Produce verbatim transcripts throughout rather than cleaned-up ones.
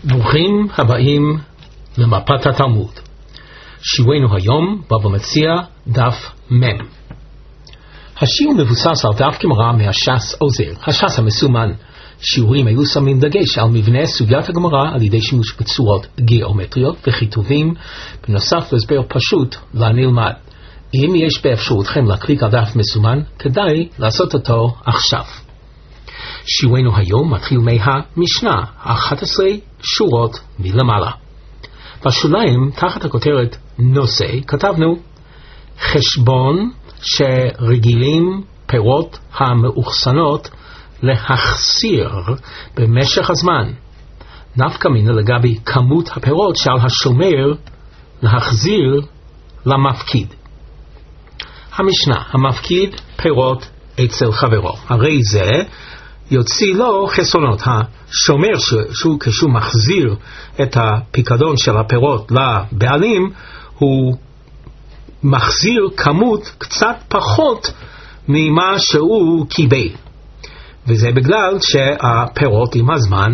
ברוכים הבאים למפת התלמוד. שיעורנו היום בבא מציעא דף מ'. השיעור מבוסס על דף גמרא מהש"ס עוזר. הש"ס המסומן שיעורים היו שמים דגש על מבנה סוגיית הגמרא על ידי שימוש בצורות גיאומטריות וכיתובים, בנוסף להסבר פשוט לנלמד. אם יש באפשרותכם להקליק על דף מסומן, כדאי לעשות אותו עכשיו. שיעורנו היום מתחיל מהמשנה, אחת עשרה שורות מלמעלה. בשוליים, תחת הכותרת נושא, כתבנו חשבון שרגילים פירות המאוחסנות להחסיר במשך הזמן. נפקא מינה לגבי כמות הפירות שעל השומר להחזיר למפקיד. המשנה, המפקיד פירות אצל חברו. הרי זה יוציא לו חסרונות. השומר שהוא כשהוא מחזיר את הפיקדון של הפירות לבעלים, הוא מחזיר כמות קצת פחות ממה שהוא קיבל. וזה בגלל שהפירות עם הזמן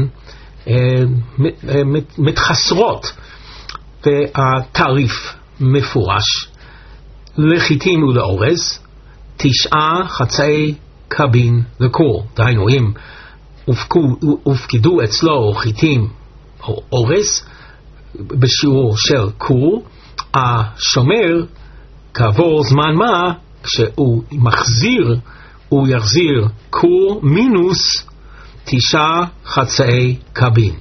מתחסרות. והתעריף מפורש לחיטים ולאורז, תשעה חצאי קבין לכור. דהיינו, אם הופקדו אצלו חיטים או אורז בשיעור של כור, השומר כעבור זמן מה, כשהוא מחזיר, הוא יחזיר כור מינוס תשעה חצאי קבין.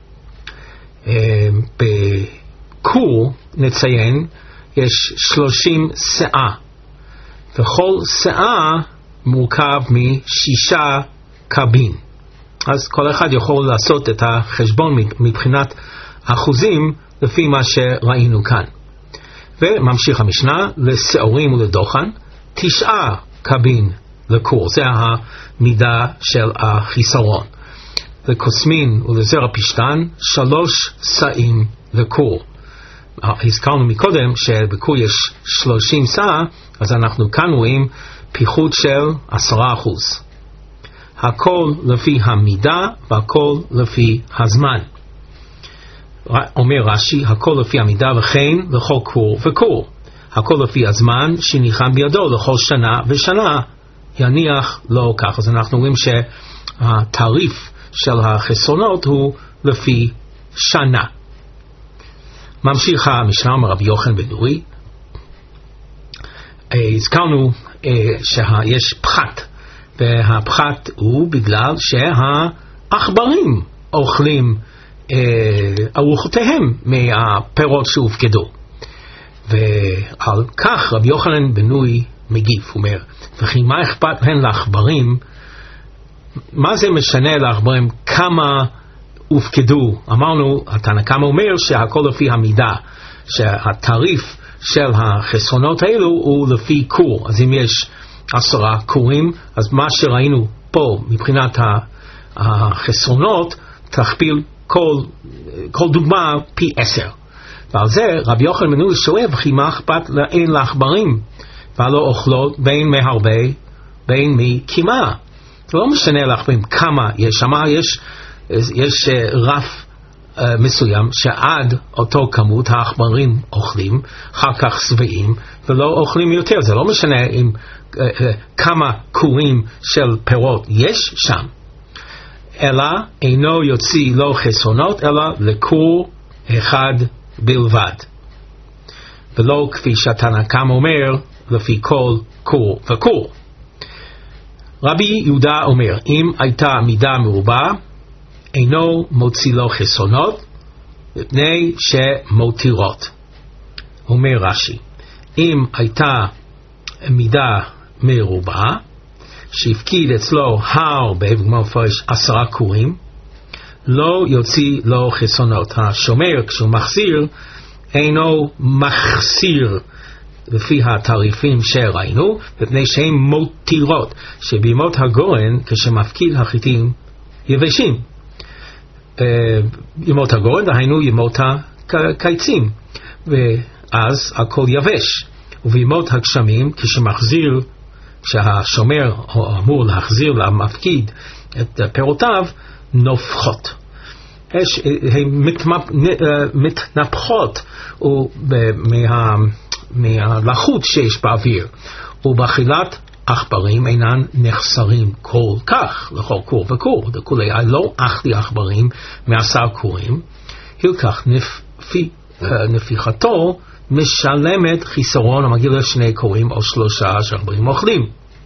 בכור נציין יש שלושים שאה, וכל שאה מורכב משישה קבין. אז כל אחד יכול לעשות את החשבון מבחינת אחוזים לפי מה שראינו כאן. וממשיך המשנה, לשעורים ולדוחן תשעה קבין לכור, זה המידה של החיסרון. לקוסמין ולזרע פשטן שלוש שאים לכור. הזכרנו מקודם שבכור יש שלושים שאה, אז אנחנו כאן רואים פיחות של עשרה אחוז. הכל לפי המידה והכל לפי הזמן. אומר רש"י, הכל לפי המידה וכן לכל כור וכור. הכל לפי הזמן שניחן בידו לכל שנה ושנה יניח לו כך. אז אנחנו רואים שהתעריף של החסרונות הוא לפי שנה. ממשיך המשנה מרבי יוחנן בן נורי. הזכרנו שיש פחת, והפחת הוא בגלל שהעכברים אוכלים ארוחותיהם מהפירות שהופקדו. ועל כך רבי יוחנן בן נורי מגיב, הוא אומר, וכי מה אכפת להן לעכברים? מה זה משנה לעכברים כמה הופקדו? אמרנו, התנא קמא אומר שהכל לפי המידה, שהתעריף של החסרונות האלו הוא לפי כור. אז אם יש עשרה כורים, אז מה שראינו פה מבחינת החסרונות, תכפיל כל, כל דוגמה פי עשר. ועל זה רבי יוחנן בן נורי שואל, וכי מה אכפת להן לעכברים? והלא אוכלות בין מהרבה בין מכמעט. זה לא משנה לעכברים כמה יש שם, יש, יש רף uh, מסוים שעד אותו כמות העכברים אוכלים, אחר כך שבעים ולא אוכלים יותר. זה לא משנה אם uh, uh, כמה כורים של פירות יש שם, אלא אינו יוציא לו חסרונות אלא לכור אחד בלבד, ולא כפי שהתנא קמא אומר לפי כל כור וכור. רבי יהודה אומר, אם הייתה מידה מרובה אינו מוציא לו חסרונות מפני שמותירות. אומר רש"י, אם הייתה מידה מרובה שהפקיד אצלו הרבה, כמו מפרש עשרה כורים, לא יוציא לו חסרונות. השומר כשהוא מחזיר אינו מחסיר לפי התעריפים שראינו, מפני שהן מותירות, שבימות הגורן כשמפקיד החיטים יבשים. ימות הגורן דהיינו ימות הקיצים, ואז הכל יבש. ובימות הגשמים כשמחזיר, כשהשומר אמור להחזיר למפקיד את פירותיו, נופחות. הן מתנפחות מהלחות שיש באוויר, ובאכילת עכברים אינן נחסרים כל כך לכל כור וכור, דכולי לא אכלי עכברים מעשר כורים, הלקח נפי, נפיחתו משלמת חיסרון המגיע לשני כורים או שלושה שעכברים אוכלים.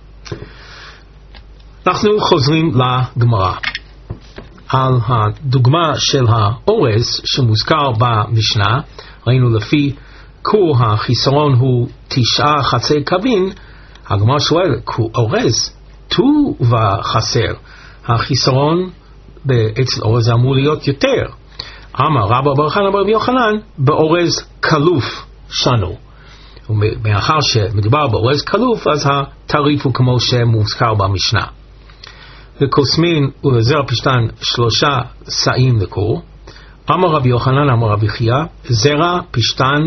אנחנו חוזרים לגמרא על הדוגמה של האורז שמוזכר במשנה. ראינו לפי כור החיסרון הוא תשעה חצי קבין. הגמרא שואל, אורז ט"ו וחסר, החיסרון אצל אורז אמור להיות יותר. אמר רבא בר חנא בר רבי יוחנן, באורז כלוף שנו. ומאחר שמדובר באורז כלוף, אז התעריף הוא כמו שמוזכר במשנה. לקוסמין ולזרע פשטן שלושה שאים לכור. אמר רבי יוחנן אמר רבי חייא, זרע פשטן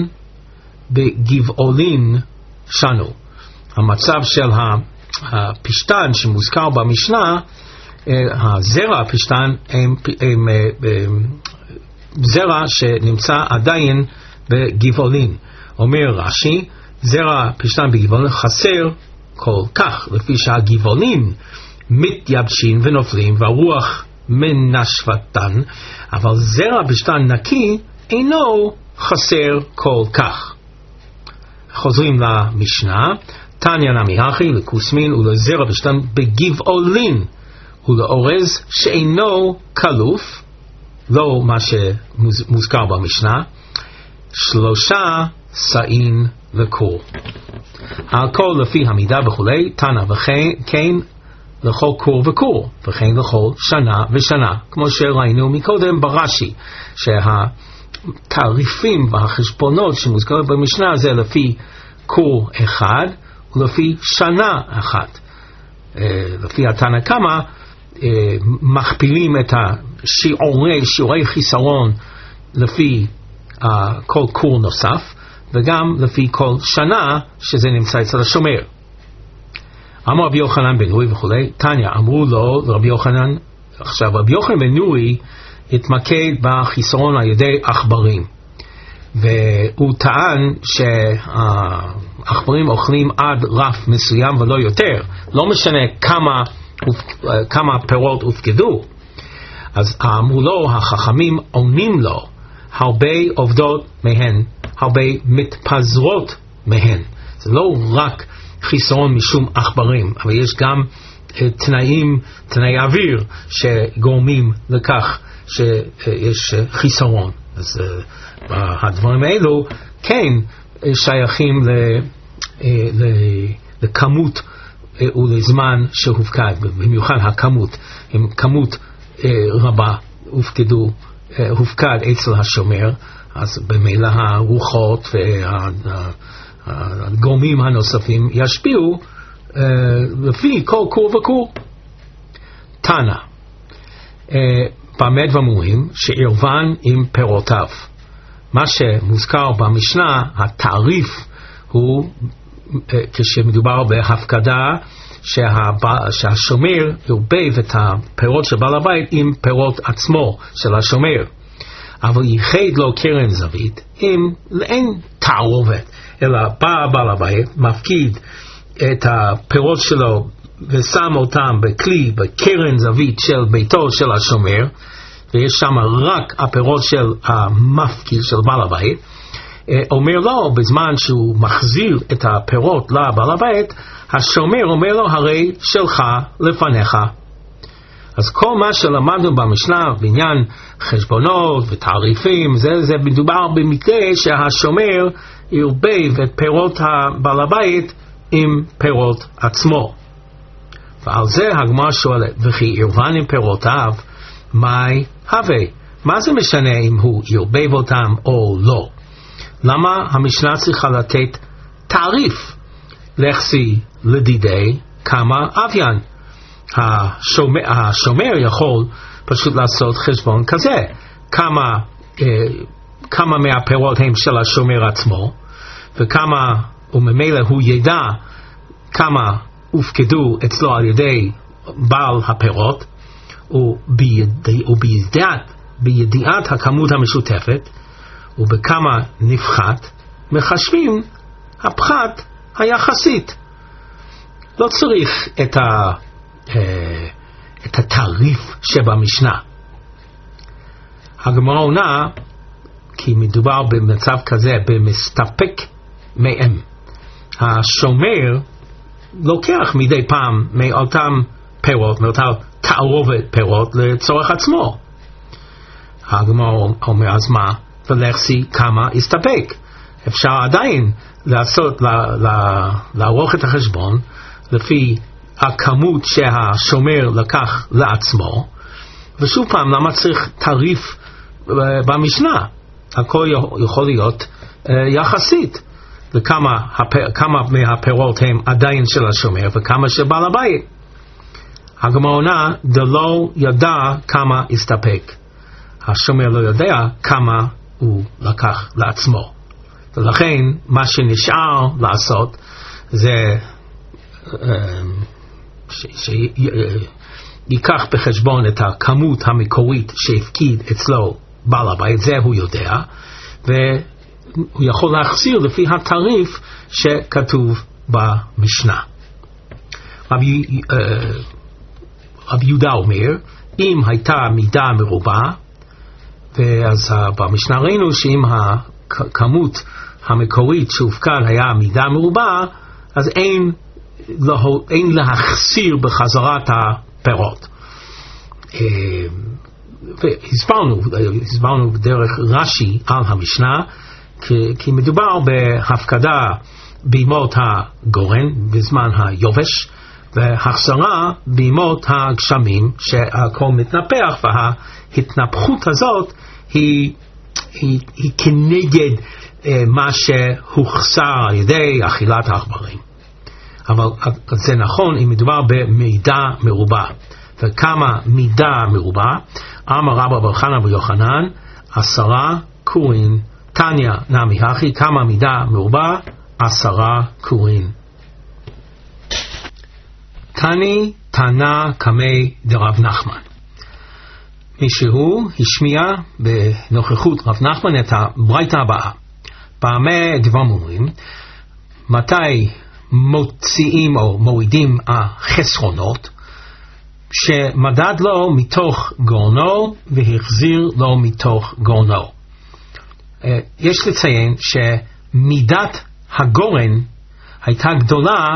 בגבעולין שנו. המצב של הפשטן שמוזכר במשנה, הזרע הפשטן הם, הם, הם זרע שנמצא עדיין בגבעולין. אומר רש"י, זרע פשטן בגבעולין חסר כל כך, לפי שהגבעולין מתייבשים ונופלים והרוח מנשבתן, אבל זרע פשטן נקי אינו חסר כל כך. חוזרים למשנה, תניא נמי הכי לכוסמין ולזרע פשטן בגבעולין ולאורז שאינו כלוף, לא מה שמוזכר במשנה, שלושה שאים לכור. הכל לפי המידה וכולי, תנא וכן לכל כור וכור, וכן לכל שנה ושנה, כמו שראינו מקודם ברש"י, שהתעריפים והחשבונות שמוזכרים במשנה זה לפי כור אחד ולפי שנה אחת. לפי התנא קמא מכפילים את השיעורי שיעורי חיסרון לפי uh, כל כור נוסף, וגם לפי כל שנה שזה נמצא אצל השומר. אמר רבי יוחנן בן נוי וכולי, תניא אמרו לו לרבי יוחנן. עכשיו רבי יוחנן בן נוי התמקד בחיסרון על ידי עכברים, והוא טען שהעכברים אוכלים עד רף מסוים ולא יותר, לא משנה כמה, כמה פירות הופקדו. אז אמרו לו, החכמים עונים לו, הרבה עובדות מהן, הרבה מתפזרות מהן. זה לא רק חיסרון משום עכברים, אבל יש גם תנאים, תנאי אוויר שגורמים לכך שיש חיסרון. אז הדברים האלו כן שייכים לכמות ולזמן שהופקד, במיוחד הכמות, עם כמות רבה הופקדו, הופקד אצל השומר, אז במילא הרוחות והגורמים הנוספים ישפיעו לפי כל כור וכור. תנא, במה דברים שערבן עם פירותיו. מה שמוזכר במשנה, התעריף הוא כשמדובר בהפקדה שהשומר יערבב את הפירות של בעל הבית עם פירות עצמו של השומר, אבל ייחד לו קרן זווית אם אין תערובת, אלא בא בעל הבית, מפקיד את הפירות שלו ושם אותם בכלי, בקרן זווית של ביתו של השומר, ויש שם רק הפירות של המפקיד של בעל הבית. אומר לו, בזמן שהוא מחזיר את הפירות לבעל הבית, השומר אומר לו, הרי שלך לפניך. אז כל מה שלמדנו במשנה בעניין חשבונות ותעריפים, זה, זה מדובר במקרה שהשומר יערבב את פירות הבעל הבית עם פירות עצמו. ועל זה הגמרא שואלת, וכי ערבן עם פירותיו, מהי הווה? מה זה משנה אם הוא יערבב אותם או לא? למה המשנה צריכה לתת תעריף? לחסי לדידי כמה אביין. השומר, השומר יכול פשוט לעשות חשבון כזה, כמה, אה, כמה מהפירות הם של השומר עצמו, וכמה, וממילא הוא ידע כמה הופקדו אצלו על ידי בעל הפירות, ובידיעת בידיעת הכמות המשותפת ובכמה נפחת מחשבים הפחת היחסית. לא צריך את, ה, את התעריף שבמשנה. הגמרא עונה כי מדובר במצב כזה במסתפק מהם. השומר לוקח מדי פעם מאותם פירות, מאותה תערובת פירות לצורך עצמו. הגמרא אומר אז מה? ולכסי כמה הסתפק. אפשר עדיין לעשות, לערוך את החשבון לפי הכמות שהשומר לקח לעצמו, ושוב פעם למה צריך תעריף במשנה? הכל יכול להיות יחסית לכמה כמה מהפירות הם עדיין של השומר וכמה של בעל הבית. הגמרא עונה דלא ידע כמה הסתפק. השומר לא יודע כמה הוא לקח לעצמו, ולכן מה שנשאר לעשות זה ייקח בחשבון את הכמות המקורית שהפקיד אצלו בעל הבית, זה הוא יודע, והוא יכול להחזיר לפי התעריף שכתוב במשנה. רבי יהודה אומר, אם הייתה מידה מרובה, ואז במשנה ראינו שאם הכמות המקורית שהופקד היה מידה מרובה, אז אין, לא, אין להחסיר בחזרת הפירות. והסברנו, הסברנו דרך רש"י על המשנה, כי, כי מדובר בהפקדה בימות הגורן בזמן היובש, והחזרה בימות הגשמים שהכל מתנפח, וההתנפחות הזאת היא, היא, היא כנגד אה, מה שהוחסר על ידי אכילת העכברים. אבל זה נכון אם מדובר במידה מרובה. וכמה מידה מרובה? אמר רבא בר חנא בר יוחנן עשרה קורין. תניא נמי הכי, כמה מידה מרובה? עשרה קורין. תני תנא קמי דרב נחמן. מישהו השמיע בנוכחות רב נחמן את הברייתא הבאה. פעמי דברים אומרים, מתי מוציאים או מורידים החסרונות? שמדד לו מתוך גורנו והחזיר לו מתוך גורנו. יש לציין שמידת הגורן הייתה גדולה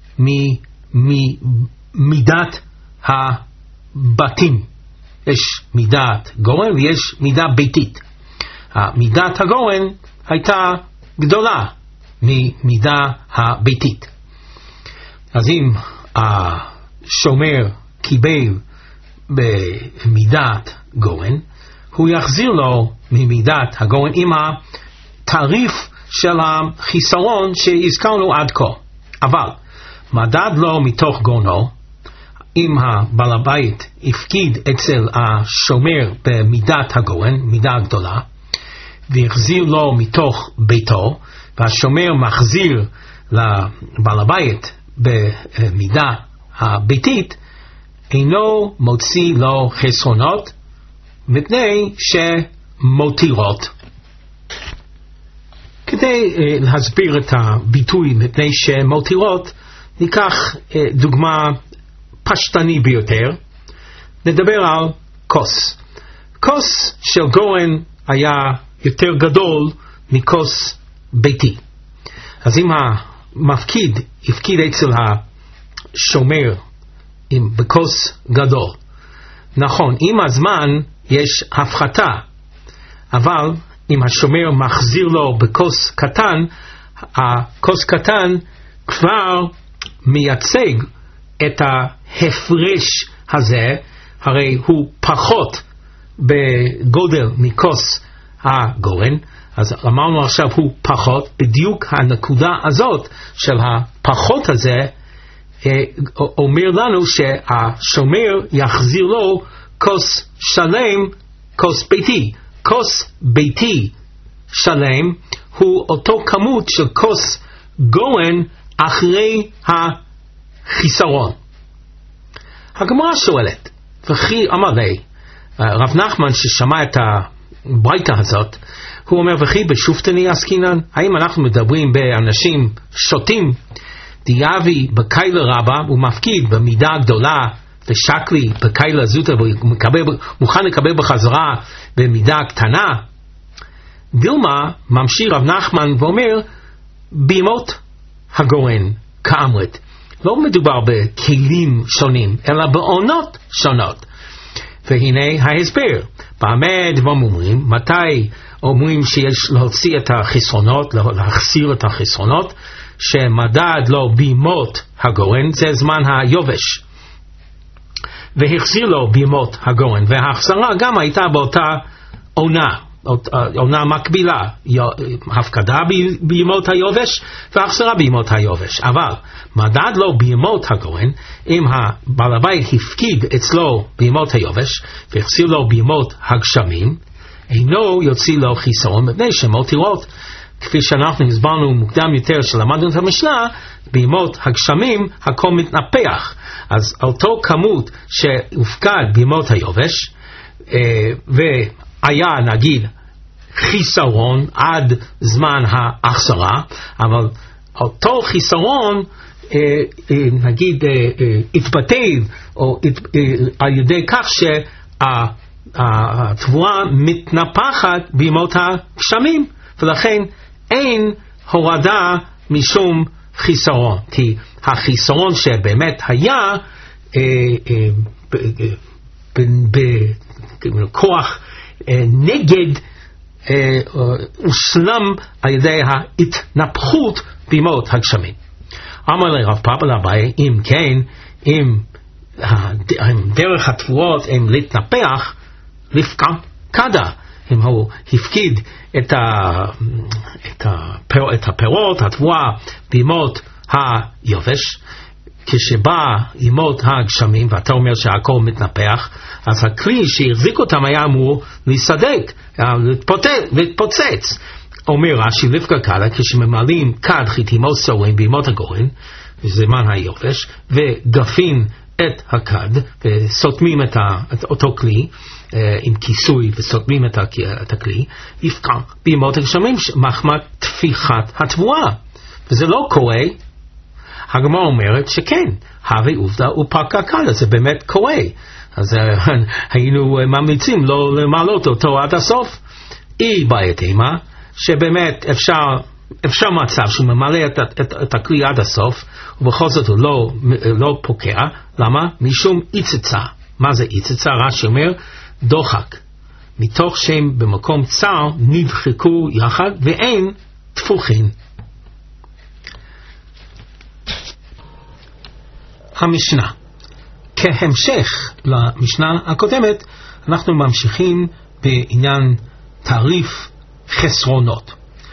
ממידת הבתים. יש מידת גורן ויש מידה ביתית. מידת הגורן הייתה גדולה ממידה הביתית. אז אם השומר קיבל במידת גורן, הוא יחזיר לו ממידת הגורן עם התעריף של החיסרון שהזכרנו עד כה. אבל מדד לו מתוך גורנו, אם הבעל הבית הפקיד אצל השומר במידת הגורן, מידה גדולה, והחזיר לו מתוך ביתו, והשומר מחזיר לבעל הבית במידה הביתית, אינו מוציא לו חסרונות מפני שמותירות. כדי uh, להסביר את הביטוי מפני שמותירות, ניקח uh, דוגמה פשטני ביותר. נדבר על כוס. כוס של גורן היה יותר גדול מכוס ביתי. אז אם המפקיד הפקיד אצל השומר עם בכוס גדול, נכון, עם הזמן יש הפחתה, אבל אם השומר מחזיר לו בכוס קטן, הכוס קטן כבר מייצג את ההפרש הזה, הרי הוא פחות בגודל מכוס הגורן, אז אמרנו עכשיו הוא פחות, בדיוק הנקודה הזאת של הפחות הזה אומר לנו שהשומר יחזיר לו כוס שלם, כוס ביתי. כוס ביתי שלם הוא אותו כמות של כוס גורן אחרי החיסרון. הגמרא שואלת, וכי אמר לי, רב נחמן ששמע את הברייתא הזאת, הוא אומר, וכי בשופטני עסקינן? האם אנחנו מדברים באנשים שותים? דיאבי בקיילה רבה, הוא מפקיד במידה גדולה, ושקלי בקיילה זוטה, והוא מוכן לקבל בחזרה במידה קטנה. דילמה ממשיך רב נחמן ואומר, בימות הגורן כאמרת. לא מדובר בכלים שונים, אלא בעונות שונות. והנה ההסבר. במה דברים אומרים? מתי אומרים שיש להוציא את החסרונות, להחסיר את החסרונות, שמדד לו בימות הגורן, זה זמן היובש. והחסיר לו בימות הגורן, וההחסרה גם הייתה באותה עונה, עונה מקבילה, הפקדה בימות היובש והחסרה בימות היובש. אבל מדד לו בימות הגורן, אם הבעל הבית הפקיד אצלו בימות היובש והחסיר לו בימות הגשמים, אינו יוציא לו חיסרון מפני שמותירות, כפי שאנחנו הסברנו מוקדם יותר שלמדנו את המשנה, בימות הגשמים הכל מתנפח. אז אותו כמות שהופקד בימות היובש והיה נגיד חיסרון עד זמן ההחסרה, אבל אותו חיסרון נגיד התבטל או על ידי כך שהתבואה מתנפחת בימות הגשמים, ולכן אין הורדה משום חיסרון, כי החיסרון שבאמת היה בכוח נגד הושלם על ידי ההתנפחות בימות הגשמים. אמר לרב פאפא לאביי, אם כן, אם דרך התבואות הם להתנפח, לפקע קדה, אם הוא הפקיד את, ה, את, הפיר, את הפירות, התבואה, בימות היובש, כשבא ימות הגשמים, ואתה אומר שהכל מתנפח, אז הכלי שהחזיק אותם היה אמור להיסדק, להתפוצץ. אומר רש"י, לפקע קדה, כשממלאים כד חיתימו סורים בימות הגורן, בזמן היובש, וגפין את הכד, וסותמים את, ה, את אותו כלי, עם כיסוי וסותמים את, ה, את הכלי, יפקע בימות הגשמים מחמת תפיחת התבואה. וזה לא קורה. הגמרא אומרת שכן, הווה עובדא ופקע קדה, זה באמת קורה. אז היינו ממליצים לא למלות אותו עד הסוף. אי בעיית אימה, שבאמת אפשר, אפשר מצב שהוא ממלא את, את, את הכלי עד הסוף, ובכל זאת הוא לא, לא פוקע. למה? משום איצצה. מה זה איצצה? רש"י אומר, דוחק. מתוך שהם במקום צר נדחקו יחד ואין תפוחין. המשנה. כהמשך למשנה הקודמת, אנחנו ממשיכים בעניין תעריף חסרונות.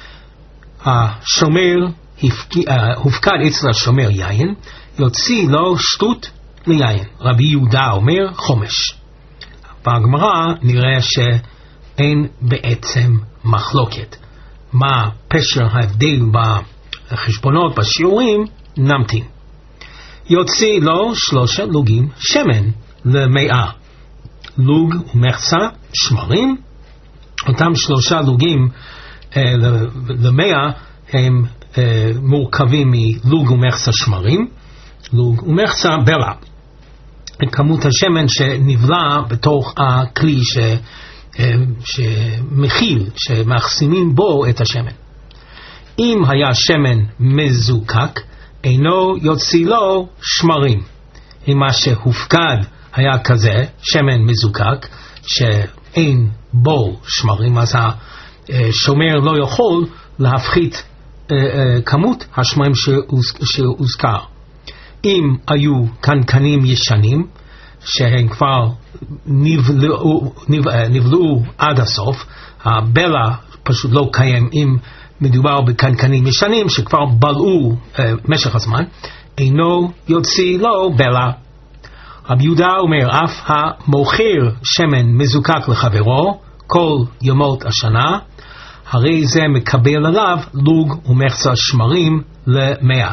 השומר הופקד אצל השומר יין, יוציא לו שטות ליין. רבי יהודה אומר חומש. בגמרא נראה שאין בעצם מחלוקת. מה פשר ההבדל בחשבונות, בשיעורים, נמתין. יוציא לו שלושה לוגים שמן למאה. לוג ומחצה שמרים. אותם שלושה לוגים אה, למאה הם אה, מורכבים מלוג ומחצה שמרים, לוג ומחצה בלע. כמות השמן שנבלע בתוך הכלי ש, אה, שמכיל, שמאחסנים בו את השמן. אם היה שמן מזוקק, אינו יוציא לו שמרים. אם מה שהופקד היה כזה, שמן מזוקק, שאין בו שמרים, אז השומר לא יכול להפחית כמות השמרים שהוזכר. אם היו קנקנים ישנים, שהם כבר נבלעו, נבלעו עד הסוף, הבלע פשוט לא קיים. אם מדובר בקנקנים ישנים שכבר בלעו משך הזמן, אינו יוציא לו בלע. רבי יהודה אומר, אף המוכר שמן מזוקק לחברו כל ימות השנה, הרי זה מקבל עליו לוג ומחצה שמרים למאה.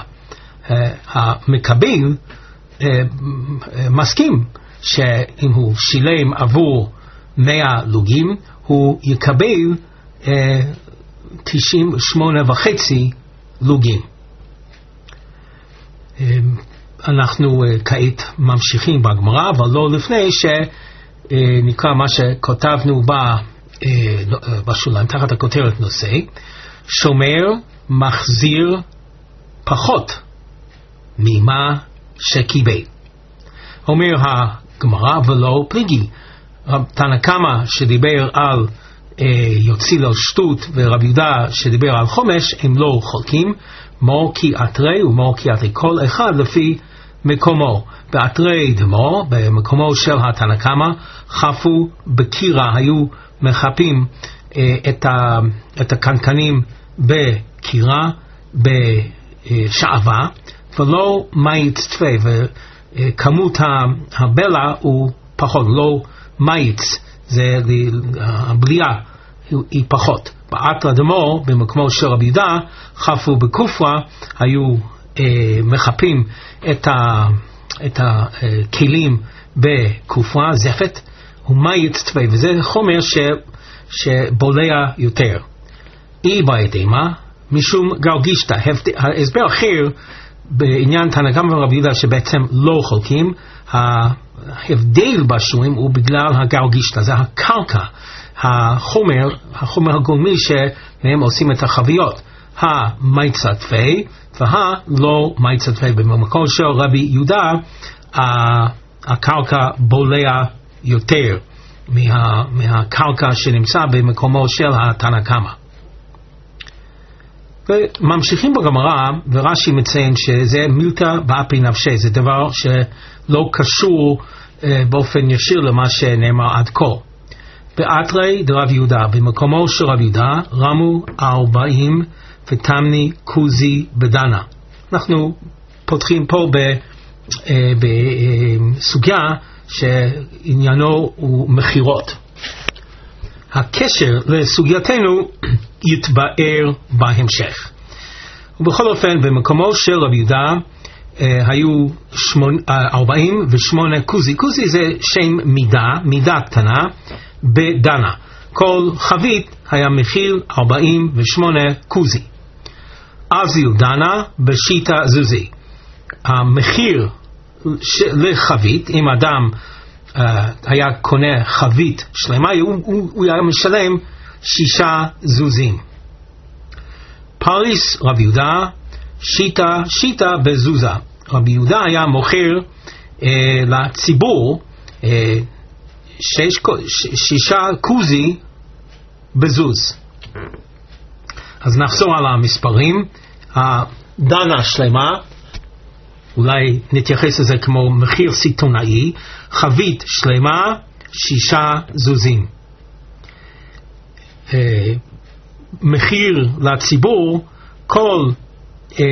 המקבל מסכים שאם הוא שילם עבור מאה לוגים, הוא יקבל אה, תשעים ושמונה וחצי לוגים. אה, אנחנו אה, כעת ממשיכים בגמרא, אבל לא לפני שנקרא מה שכותבנו בה, אה, בשוליים, תחת הכותרת נושא, שומר מחזיר פחות ממה שקיבל. אומר הגמרא ולא פליגי. תנא קמא שדיבר על אה, יוציא לו שטות, ורב יהודה שדיבר על חומש, הם לא חולקים, מור כי אתרי ומור כי אתרי, כל אחד לפי מקומו. באתרי דמו, במקומו של התנא קמא, חפו בקירה, היו מחפים אה, את, ה, את הקנקנים בקירה, בשעבה, ולא מאיץ תפי, וכמות הבלע הוא פחות, לא מאיץ, זה הבליעה היא פחות. באתרא דמו, במקומו של רבי יהודה, חפו בקופרה, היו אה, מחפים את, ה, את הכלים בקופרה, זפת, ומאיץ תפי, וזה חומר ש, שבולע יותר. אי בהתאמה, משום גרגישתא. ההסבר אחר בעניין תנא קמא ורבי יהודה שבעצם לא חולקים, ההבדל בשולים הוא בגלל הגרגישתא, זה הקרקע, החומר, החומר הגולמי שמהם עושים את החביות, המייצא תפי והלא מייצא תפי. במקום של רבי יהודה הקרקע בולע יותר מה, מהקרקע שנמצא במקומו של התנא קמא. וממשיכים בגמרא, ורש"י מציין שזה מילתא באפי נפשי, זה דבר שלא קשור אה, באופן ישיר למה שנאמר עד כה. באתרי דרב יהודה, במקומו של רב יהודה, רמו ארבעים ותמני קוזי בדנה. אנחנו פותחים פה בסוגיה אה, שעניינו הוא מחירות. הקשר לסוגייתנו יתבאר בהמשך. ובכל אופן, במקומו של רבי יהודה אה, היו שמונה, אה, ארבעים ושמונה קוזי. קוזי זה שם מידה, מידה קטנה בדנה. כל חבית היה מחיר ארבעים ושמונה קוזי. אז יהיו דנה בשיטה זוזי. המחיר לחבית, אם אדם Uh, היה קונה חבית שלמה, הוא, הוא, הוא היה משלם שישה זוזים. פריס רבי יהודה, שיטה, שיטה בזוזה. רבי יהודה היה מוכר uh, לציבור uh, שש, ש, שישה קוזי בזוז. אז נחזור על המספרים. הדנה שלמה, אולי נתייחס לזה כמו מחיר סיטונאי, חבית שלמה, שישה זוזים. אה, מחיר לציבור, כל אה,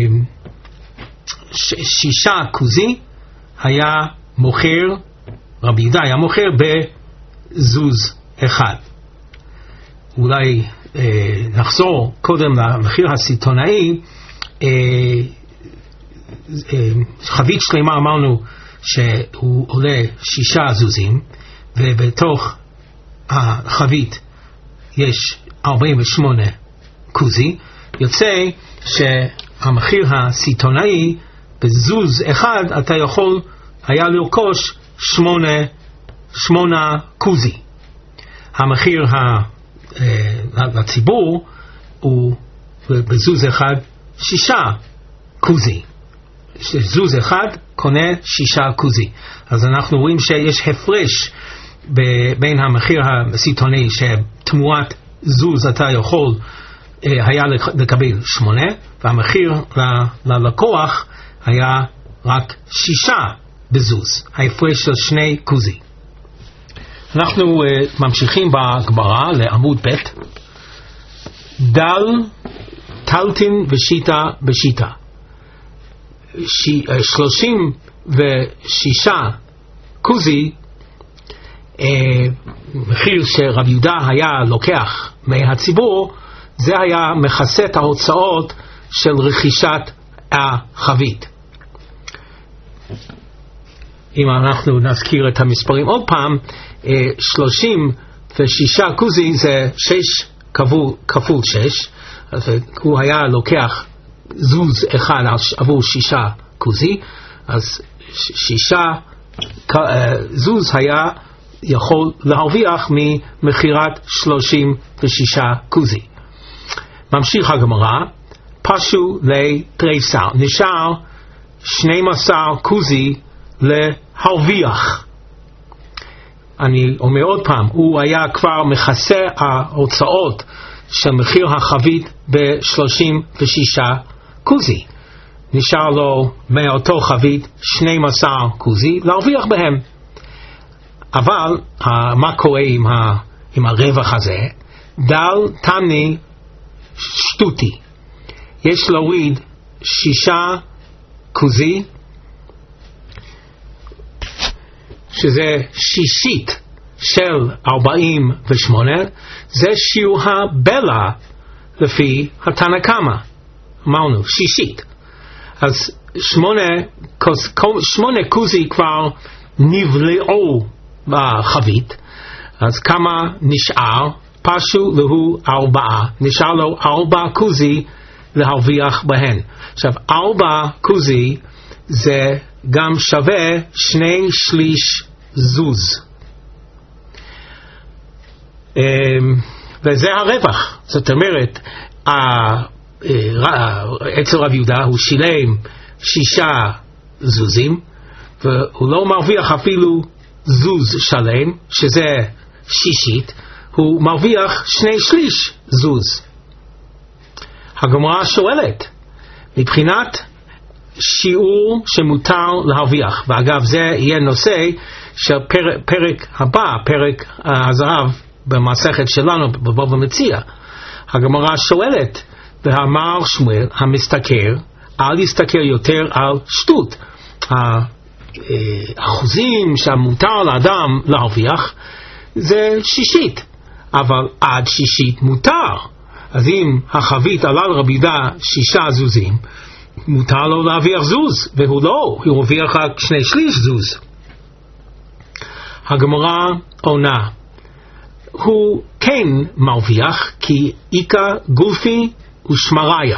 ש, שישה קוזי היה מוכר, רבי יהודה היה מוכר בזוז אחד. אולי אה, נחזור קודם למחיר הסיטונאי. אה, חבית שלמה אמרנו שהוא עולה שישה זוזים, ובתוך החבית יש ארבעים ושמונה קוזי. יוצא שהמחיר הסיטונאי בזוז אחד אתה יכול היה לרכוש שמונה, שמונה קוזי. המחיר לציבור הוא בזוז אחד שישה קוזי. זוז אחד קונה שישה קוזי. אז אנחנו רואים שיש הפרש בין המחיר הסיטונאי שתמורת זוז אתה יכול היה לקבל שמונה, והמחיר ללקוח היה רק שישה בזוז, ההפרש של שני קוזי. אנחנו ממשיכים בגמרא לעמוד ב'. דל טלטין ושיטה בשיטה. שלושים ושישה קוזי, אה, מחיר שרבי יהודה היה לוקח מהציבור, זה היה מכסה את ההוצאות של רכישת החבית. אם אנחנו נזכיר את המספרים עוד פעם, שלושים ושישה כוזי זה שש כפול שש, אז הוא היה לוקח זוז אחד עבור שישה כוזי, אז שישה זוז היה יכול להרוויח ממחירת שלושים ושישה כוזי. ממשיך הגמרא, פשו לתריסר, נשאר שנים עשר כוזי להרוויח. אני אומר עוד פעם, הוא היה כבר מכסה ההוצאות של מחיר החבית ב-שלושים ושישה כוזי. נשאר לו מאותו חבית שנים עשר כוזי להרוויח בהם. אבל מה קורה עם, ה, עם הרווח הזה? דל תמני שטותי. יש להוריד שישה כוזי, שזה שישית של ארבעים ושמונה, זה שיעור הבלה לפי התנא קמא. אמרנו, שישית. אז שמונה, שמונה כוזי כבר נבלעו בחבית, אז כמה נשאר? פשו לו ארבעה. נשאר לו ארבע כוזי להרוויח בהן. עכשיו, ארבע כוזי זה גם שווה שני שליש זוז. וזה הרווח. זאת אומרת, אצל רב יהודה הוא שילם שישה זוזים, והוא לא מרוויח אפילו זוז שלם, שזה שישית, הוא מרוויח שני שליש זוז. הגמרא שואלת, מבחינת שיעור שמותר להרוויח, ואגב זה יהיה נושא של פרק, פרק הבא, פרק הזהב במסכת שלנו בבבא מציעא. הגמרא שואלת, ואמר שמואל המסתכר, אל יסתכר יותר על שטות. האחוזים שמותר לאדם להרוויח זה שישית, אבל עד שישית מותר. אז אם החבית עלה לרבי יהודה שישה זוזים, מותר לו להרוויח זוז, והוא לא, הוא הרוויח רק שני שליש זוז. הגמרא עונה, הוא כן מרוויח כי איקה גופי ושמריה.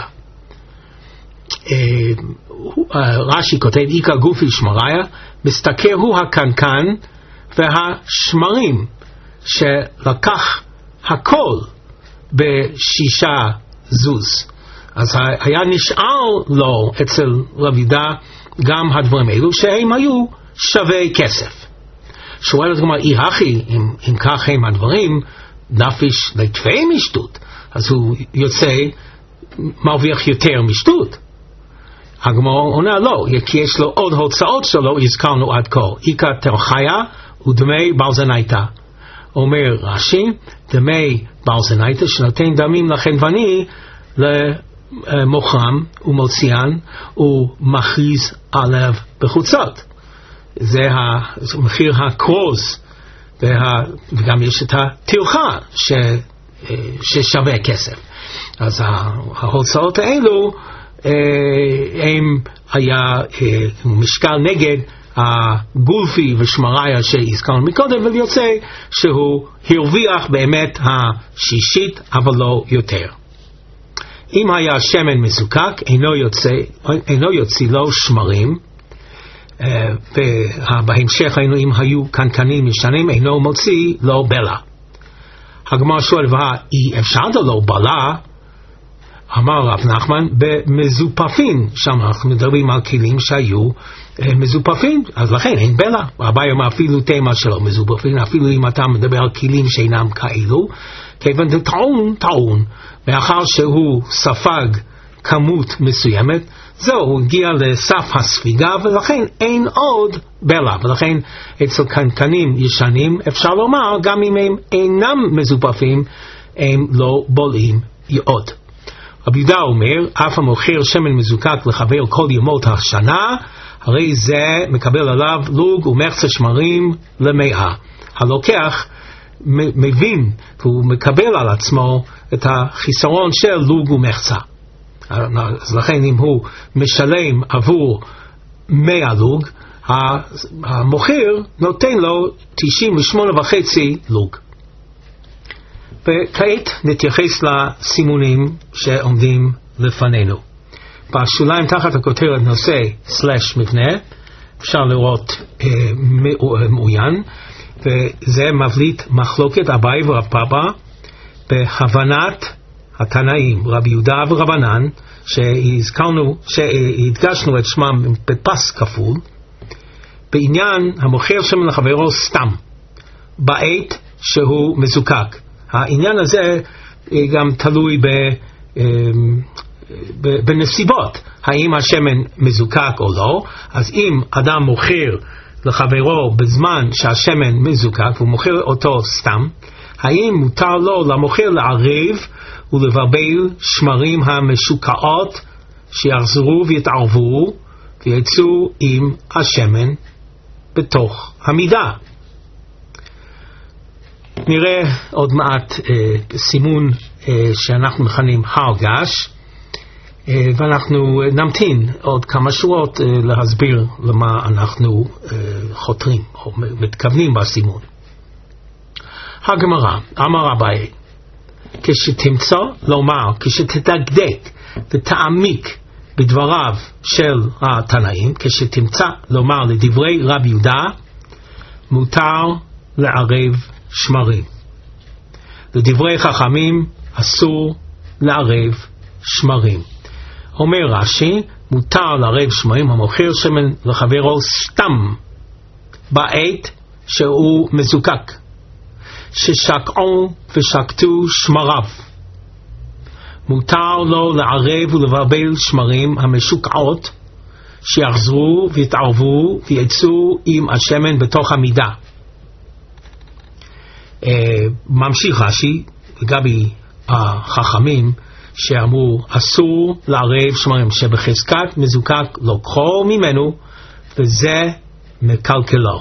רש"י כותב איקה גופי ושמריה, מסתכל הוא הקנקן והשמרים שלקח הכל בשישה זוז. אז היה נשאר לו אצל רב יהודה גם הדברים האלו שהם היו שווה כסף. שואלת הגמרא, אי הכי, אם, אם כך הם הדברים, נפיש לתפי משטות, אז הוא יוצא מרוויח יותר משטות. הגמרא עונה לא, כי יש לו עוד הוצאות שלו, הזכרנו עד כה, איקה תרחיה ודמי ברזנייתא. אומר רש"י, דמי ברזנייתא שנותן דמים לחנווני למוכרם ומוציאן ומכריז עליו בחוצות. זה מחיר הקרוז, וגם יש את הטרחה ששווה כסף. אז ההוצאות האלו הם היה משקל נגד הגולפי ושמריה שהזכרנו מקודם, ויוצא שהוא הרוויח באמת השישית אבל לא יותר. אם היה שמן מזוקק אינו יוצא, אינו יוצא לו שמרים, ובהמשך היינו אם היו קנקנים ישנים אינו מוציא לו בלה. הגמרא שואל, ואי אפשר לו בלה? אמר רב נחמן, במזופפין, שם אנחנו מדברים על כלים שהיו מזופפין, אז לכן אין בלה. רבי אומר אפילו תמה שלו מזופפין, אפילו אם אתה מדבר על כלים שאינם כאלו, כיוון זה טעון, טעון, מאחר שהוא ספג כמות מסוימת, זהו, הוא הגיע לסף הספיגה, ולכן אין עוד בלה, ולכן אצל קנקנים ישנים אפשר לומר, גם אם הם אינם מזופפים, הם לא בולעים עוד. רבי יהודה אומר, אף המוכר שמן מזוקק לחבר כל ימות השנה, הרי זה מקבל עליו לוג ומחצה שמרים למאה. הלוקח מבין, והוא מקבל על עצמו את החיסרון של לוג ומחצה. אז לכן אם הוא משלם עבור מאה לוג, המוכר נותן לו תשעים ושמונה וחצי לוג. וכעת נתייחס לסימונים שעומדים לפנינו. בשוליים תחת הכותרת נושא סלש מבנה אפשר לראות אה, מעוין, וזה מבליט מחלוקת אביי ורב פאפא בהבנת התנאים רבי יהודה ורבנן, שהזכרנו, שהדגשנו את שמם בפס כפול, בעניין המוכר שמן לחברו סתם בעת שהוא מזוקק. העניין הזה גם תלוי ב, ב, בנסיבות, האם השמן מזוקק או לא. אז אם אדם מוכר לחברו בזמן שהשמן מזוקק והוא מוכר אותו סתם, האם מותר לו למוכר לערב ולברבל שמרים המשוקעות שיחזרו ויתערבו ויצאו עם השמן בתוך המידה? נראה עוד מעט אה, סימון אה, שאנחנו מכנים הרגש, אה, ואנחנו נמתין עוד כמה שורות אה, להסביר למה אנחנו אה, חותרים או מתכוונים בסימון. הגמרא, אמר אביי, כשתמצא לומר, כשתדקדק ותעמיק בדבריו של התנאים, כשתמצא לומר לדברי רבי יהודה, מותר לערב שמרים. לדברי חכמים אסור לערב שמרים. אומר רש"י, מותר לערב שמרים המוכר שמן לחברו סתם בעת שהוא מזוקק, ששקעו ושקטו שמריו. מותר לו לערב ולברבל שמרים המשוקעות שיחזרו ויתערבו ויצאו עם השמן בתוך המידה. Uh, ממשיך רש"י לגבי החכמים שאמרו אסור לערב שמרים שבחזקת מזוקק לוקחו ממנו וזה מקלקלו.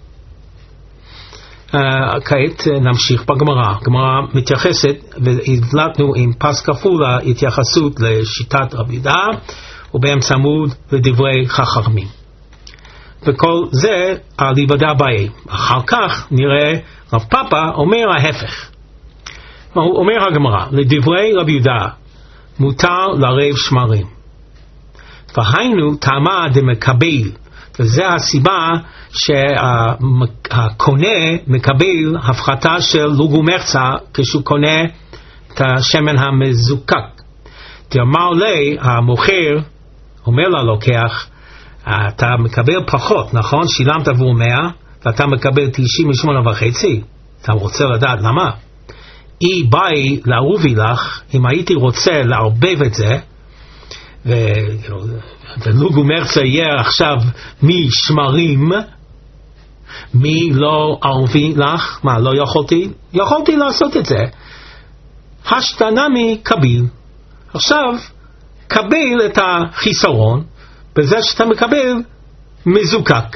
Uh, כעת uh, נמשיך בגמרא. הגמרא מתייחסת, והבלטנו עם פס כפול התייחסות לשיטת רבי יהודה ובאמצע עמוד לדברי חכמים, וכל זה על ליבד אביי. אחר כך נראה רב פאפא אומר ההפך. הוא אומר הגמרא, לדברי רבי יהודה מותר לערב שמרים, והיינו טעמה דמקבל, וזה הסיבה שהקונה מקבל הפחתה של לוג ומחצה כשהוא קונה את השמן המזוקק. תאמר לי, המוכר אומר ללוקח, אתה מקבל פחות, נכון? שילמת עבור מאה ואתה מקבל תשעים ושמונה וחצי. אתה רוצה לדעת למה? אי באי לערובי לך, אם הייתי רוצה לערבב את זה, ולוג ומחצה יהיה עכשיו משמרים, מי לא ערבי לך? מה, לא יכולתי? יכולתי לעשות את זה. השתנמי קביל. עכשיו קבל את החיסרון בזה שאתה מקבל מזוקק.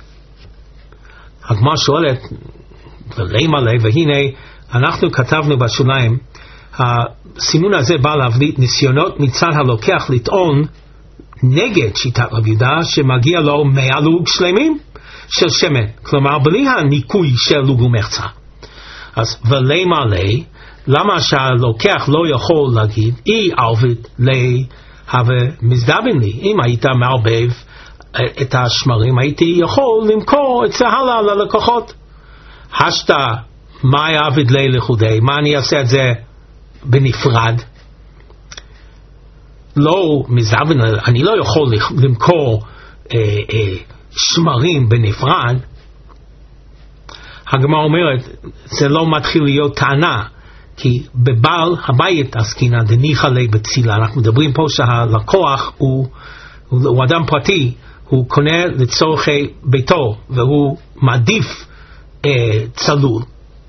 הגמרא שואלת, ולמה לי, והנה אנחנו כתבנו בשוליים, הסימון הזה בא להבליט ניסיונות מצד הלוקח לטעון נגד שיטת רבי יהודה שמגיע לו מאה לוג שלמים של שמן, כלומר בלי הניקוי של לוג ומחצה. אז ולמה לי, למה שהלוקח לא יכול להגיד אי ערבית לי הווה מזדבין לי? אם היית מערבב את השמרים הייתי יכול למכור את זה הלאה ללקוחות. השתה מה יעבד לי לחודי, מה אני אעשה את זה בנפרד? לא מזדבין, אני לא יכול למכור אה, אה, שמרים בנפרד. הגמרא אומרת זה לא מתחיל להיות טענה, כי בבעל הבית עסקינן דניחא ליה בצילה. אנחנו מדברים פה שהלקוח הוא, הוא, הוא אדם פרטי, הוא קונה לצורכי ביתו והוא מעדיף אה, צלול.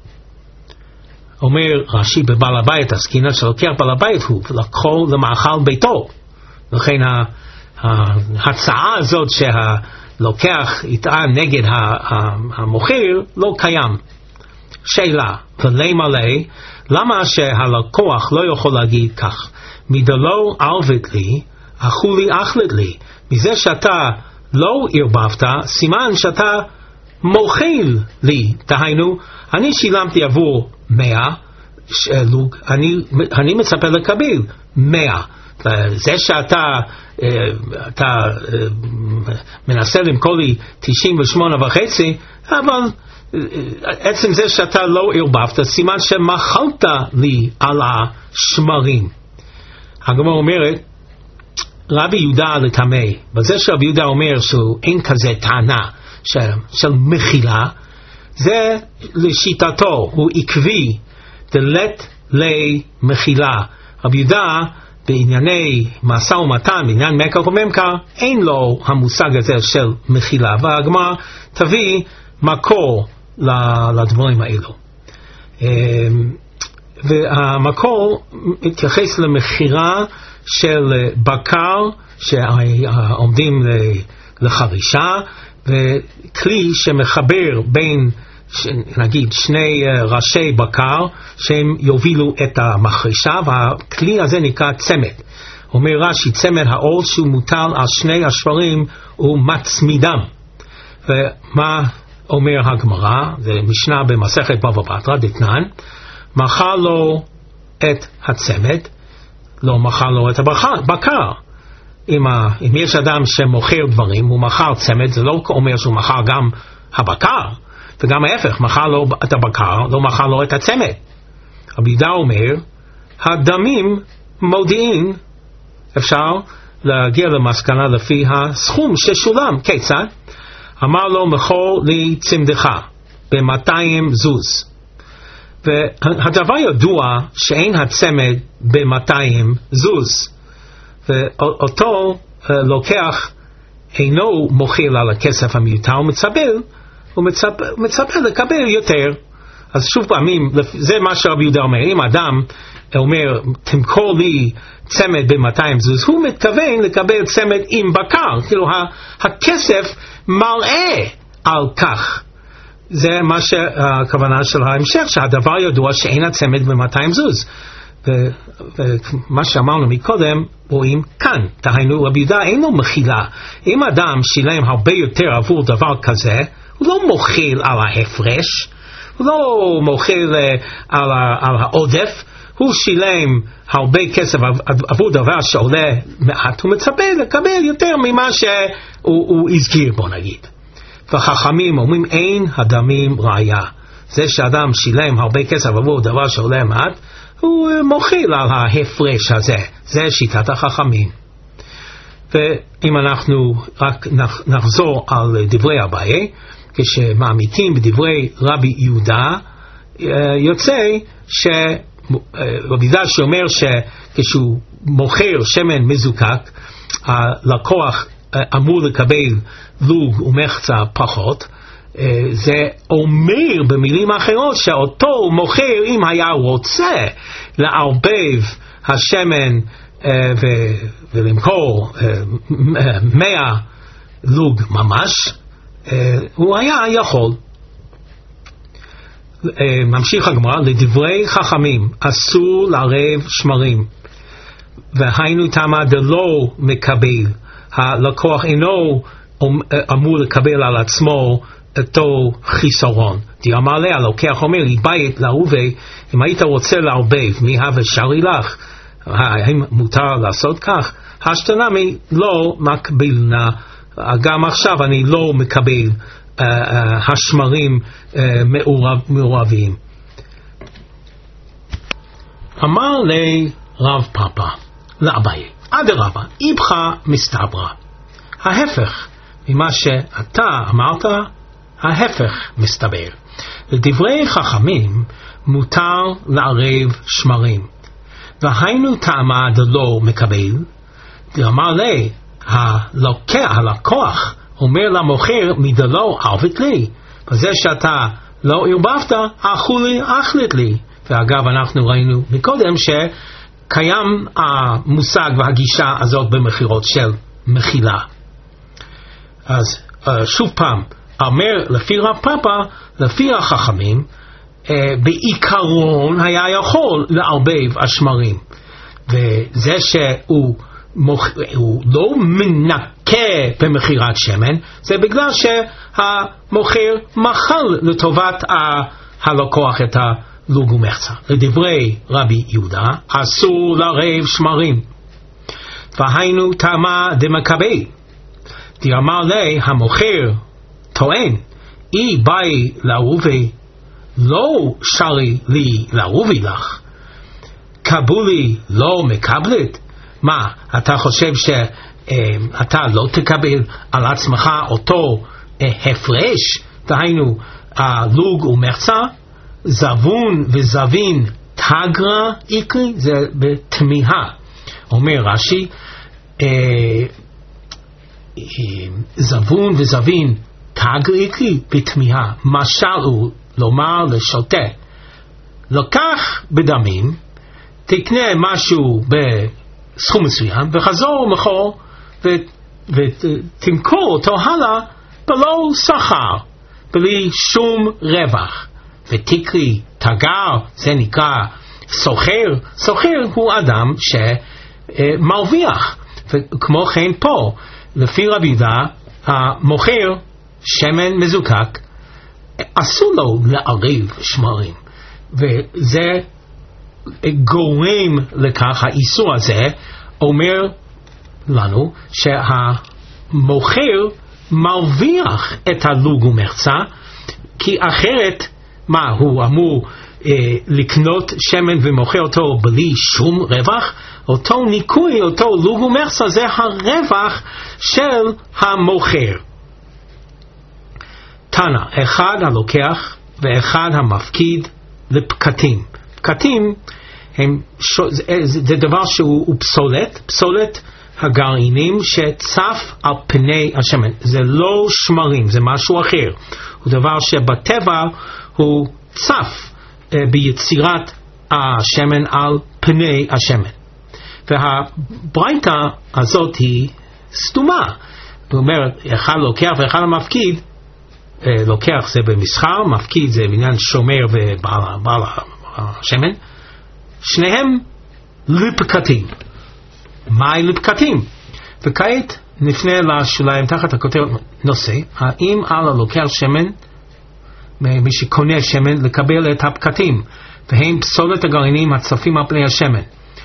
אומר רש"י בבעל הבית עסקינן שלוקח בעל הבית הוא לקחו למאכל ביתו, לכן ההצעה הזאת שהלוקח יטען נגד המוכר לא קיים. שאלה, ולמה לי, למה שהלקוח לא יכול להגיד כך? מדלו ערבית לי, אכולי אכלת לי. מזה שאתה לא ערבבת, סימן שאתה מוכיל לי. דהיינו, אני שילמתי עבור מאה לוג, אני, אני מצפה לקבל מאה. זה שאתה אתה מנסה למכור לי תשעים ושמונה וחצי, אבל עצם זה שאתה לא ערבבת, סימן שמחלת לי על השמרים. הגמרא אומרת, רבי יהודה לטמא, בזה שרבי יהודה אומר שאין כזה טענה של, של מחילה, זה לשיטתו, הוא עקבי, דלת לי מחילה. רבי יהודה בענייני משא ומתן, בעניין מקח וממכר, אין לו המושג הזה של מחילה, והגמרא תביא מקור לדברים האלו. והמקור מתייחס למחירה של בקר שעומדים לחרישה, וכלי שמחבר בין נגיד שני ראשי בקר שהם יובילו את המחרישה, והכלי הזה נקרא צמד. אומר רש"י, צמד העול שהוא מוטל על שני השברים ומצמידם. ומה אומר הגמרא? זה משנה במסכת בבא בתרא דתנן, מכר לו את הצמד, לא מכר לו את הבקר. אם, ה, אם יש אדם שמוכר דברים, הוא מכר צמד, זה לא אומר שהוא מכר גם הבקר, וגם ההפך, מכר לו את הבקר, לא מכר לו את הצמד. רבי יהודה אומר, הדמים מודיעין, אפשר להגיע למסקנה לפי הסכום ששולם. כיצד? אמר לו, מכור לי צמדך ב-מאתיים זוז. והדבר ידוע שאין הצמד ב-מאתיים זוז, ואותו לוקח אינו מוכיל על הכסף המיותר, הוא מצבל, הוא מצפה, מצפה לקבל יותר. אז שוב פעמים, זה מה שרבי יהודה אומר, אם אדם אומר, תמכור לי צמד ב-מאתיים זוז, הוא מתכוון לקבל צמד עם בקר, כאילו הכסף מראה על כך. זה מה שהכוונה של ההמשך, שהדבר ידוע שאין הצמד ב-מאתיים זוז. ומה שאמרנו מקודם, רואים כאן, תהיינו רבי יהודה אין לו מחילה. אם אדם שילם הרבה יותר עבור דבר כזה, הוא לא מוכיל על ההפרש, הוא לא מוכיל על, על העודף, הוא שילם הרבה כסף עבור דבר שעולה מעט, הוא מצפה לקבל יותר ממה שהוא הזכיר, בוא נגיד. וחכמים אומרים אין הדמים ראיה. זה שאדם שילם הרבה כסף עבור דבר שעולה מעט, הוא מוכיל על ההפרש הזה. זה שיטת החכמים. ואם אנחנו רק נחזור על דברי אביי, כשמעמיקים בדברי רבי יהודה, יוצא שרבי יהודה שאומר שכשהוא מוכר שמן מזוקק, הלקוח אמור לקבל לוג ומחצה פחות. זה אומר במילים אחרות שאותו מוכר, אם היה רוצה לערבב השמן ולמכור מאה לוג ממש, הוא היה יכול. ממשיך הגמרא, לדברי חכמים אסור לערב שמרים, והיינו תמה דלא מקבל, הלקוח אינו אמור לקבל על עצמו אותו חיסרון. אמר לה, הלוקח אומר, בית לערבי, אם היית רוצה לערבב, מי הווה שרי לך, האם מותר לעשות כך? השתנמי לא מקבלנה, גם עכשיו אני לא מקבל uh, uh, השמרים uh, מעורב, מעורבים. אמר לי רב פאפה לאביי, אדרבה, איבך מסתברא, ההפך ממה שאתה אמרת, ההפך מסתבר. לדברי חכמים מותר לערב שמרים, והיינו טעמה דלא מקבל. אמר לי, הלוקח, הלקוח אומר למוכר, מדלא ערבת לי, וזה שאתה לא ערבבת, אכו לי, אכלת לי. ואגב, אנחנו ראינו מקודם שקיים המושג והגישה הזאת במחירות של מחילה. אז שוב פעם, אומר לפי רב פאפה, לפי החכמים, בעיקרון היה יכול לערבב השמרים, וזה שהוא מוכ... הוא לא מנקה מזכה במכירת שמן, זה בגלל שהמוכר מכר לטובת הלקוח את הלוג ומחצה. לדברי רבי יהודה, אסור לערב שמרים. והיינו תמה דמקבל. דאמר לי, המוכר טוען, אי באי לערובי, לא שרי לי לערובי לך. קבולי לא מקבלת? מה, אתה חושב שאתה לא תקבל על עצמך אותו הפרש? דהיינו, הלוג ומחצה, זבון וזבין תגרה איקרי, זה בתמיהה. אומר רש"י, זבון וזבין תגרה איקרי בתמיהה. משל הוא לומר לשוטה, לקח בדמים, תקנה משהו בסכום מסוים, וחזור ומכור, ותמכור אותו הלאה בלא שכר, בלי שום רווח. ותקרי תגר, זה נקרא סוחר. סוחר הוא אדם שמרוויח. וכמו כן פה, לפי רבי יהודה, המוכר שמן מזוקק, אסור לו לערב שמרים. וזה גורם לכך, האיסור הזה אומר לנו שהמוכר מרוויח את הלוג ומחצה, כי אחרת מה, הוא אמור אה, לקנות שמן ומוכר אותו בלי שום רווח? אותו ניקוי, אותו לוג ומחצה, זה הרווח של המוכר. תנא, אחד הלוקח ואחד המפקיד לפקטים. פקטים הם, זה דבר שהוא פסולת, פסולת הגרעינים שצף על פני השמן. זה לא שמרים, זה משהו אחר. הוא דבר שבטבע הוא צף אה, ביצירת השמן על פני השמן. והברייתא הזאת היא סתומה. זאת אומרת, אחד לוקח ואחד המפקיד, אה, לוקח זה במסחר, מפקיד זה בעניין שומר ובעל השמן, שניהם לפקטים. מהי לפקטים? וכעת נפנה לשוליים תחת הכותרת נושא, האם על הלוקח שמן, מי שקונה שמן, לקבל את הפקטים, והם פסולת הגרעינים הצפים על פני השמן.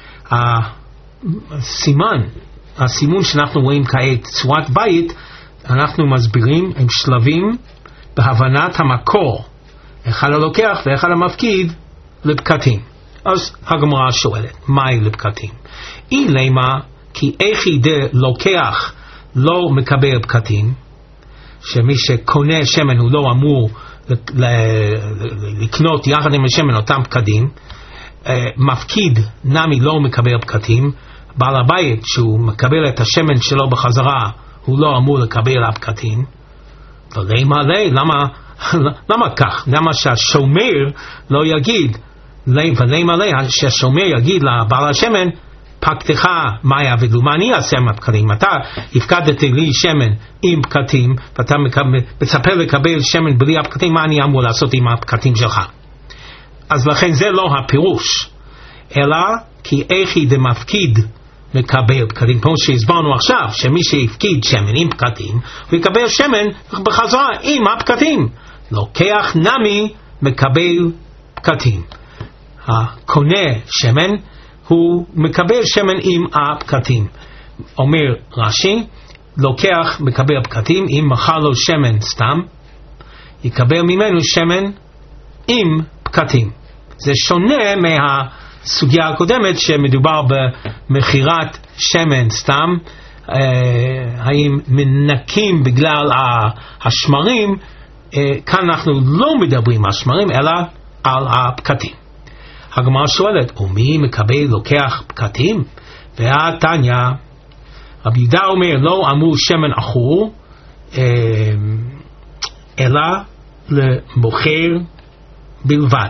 הסימן, הסימון שאנחנו רואים כעת, צורת בית, אנחנו מסבירים עם שלבים בהבנת המקור, אחד הלוקח ואחד המפקיד לפקטים. אז הגמרא שואלת, מהי לפקטים? אי למה כי איכי דלוקח לא מקבל פקטים, שמי שקונה שמן הוא לא אמור לקנות יחד עם השמן אותם פקדים, מפקיד נמי לא מקבל פקטים, בעל הבית שהוא מקבל את השמן שלו בחזרה הוא לא אמור לקבל הפקטים. ולמה למה למה כך? למה שהשומר לא יגיד, ולמה למה שהשומר יגיד לבעל השמן, פקתך מה יעבדו, מה אני אעשה עם הפקדים? אתה הפקדתי לי שמן עם פקדים ואתה מצפה לקבל שמן בלי הפקדים, מה אני אמור לעשות עם הפקדים שלך? אז לכן זה לא הפירוש, אלא כי איכי דמפקיד מקבל פקדים, כמו שהסברנו עכשיו, שמי שהפקיד שמן עם פקדים הוא יקבל שמן בחזרה עם הפקדים. לוקח נמי מקבל פקדים. הקונה שמן הוא מקבל שמן עם הפקטים. אומר רש"י, לוקח מקבל פקטים, אם מכר לו שמן סתם, יקבל ממנו שמן עם פקטים. זה שונה מהסוגיה הקודמת שמדובר במכירת שמן סתם, אה, האם מנקים בגלל השמרים, אה, כאן אנחנו לא מדברים על שמרים אלא על הפקטים. הגמרא שואלת, ומי מקבל לוקח פקטים? והתניא, רבי יהודה אומר, לא אמרו שמן עכור, אלא למוכר בלבד.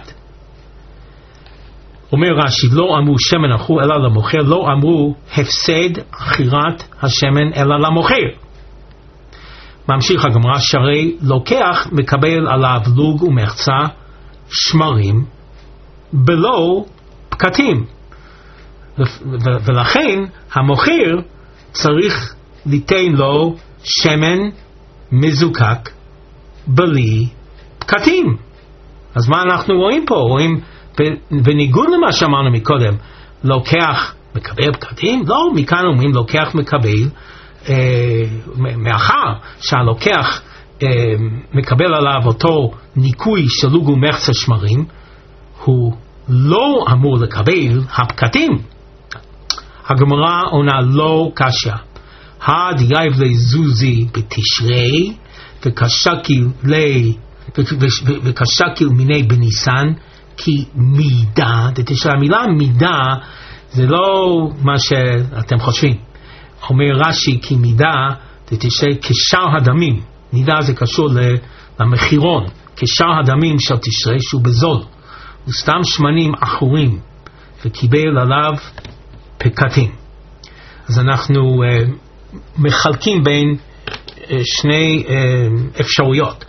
אומר רש"י, לא אמרו שמן עכור אלא למוכר, לא אמרו הפסד מכירת השמן אלא למוכר. ממשיך הגמרא, שהרי לוקח מקבל עליו לוג ומחצה שמרים בלא פקטים, ולכן המוכר צריך ליתן לו שמן מזוקק בלי פקטים. אז מה אנחנו רואים פה? רואים בניגוד למה שאמרנו מקודם, לוקח מקבל פקטים? לא, מכאן אומרים לוקח מקבל, אה, מאחר שהלוקח אה, מקבל עליו אותו ניקוי של לוג ומחצה שמרים, הוא לא אמור לקבל הפקטים. הגמרא עונה לא קשיא. הדייב לזוזי בתשרי וקשקיל לי וקשקיל מיני בניסן כי מידה, תשרי, המילה מידה זה לא מה שאתם חושבים. אומר רש"י כי מידה תשרי כשאר הדמים, מידה זה קשור למחירון, כשאר הדמים של תשרי שהוא בזול, הוא סתם שמנים אחורים וקיבל עליו פקטים. אז אנחנו uh, מחלקים בין uh, שני uh, אפשרויות.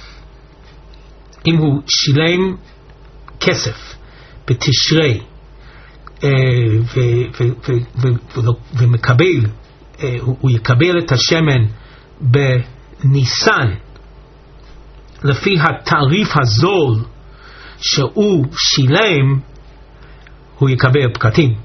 אם הוא שילם כסף בתשרי uh, ומקבל, uh, הוא יקבל את השמן בניסן לפי התעריף הזול שהוא שילם, הוא יקבל פקטים.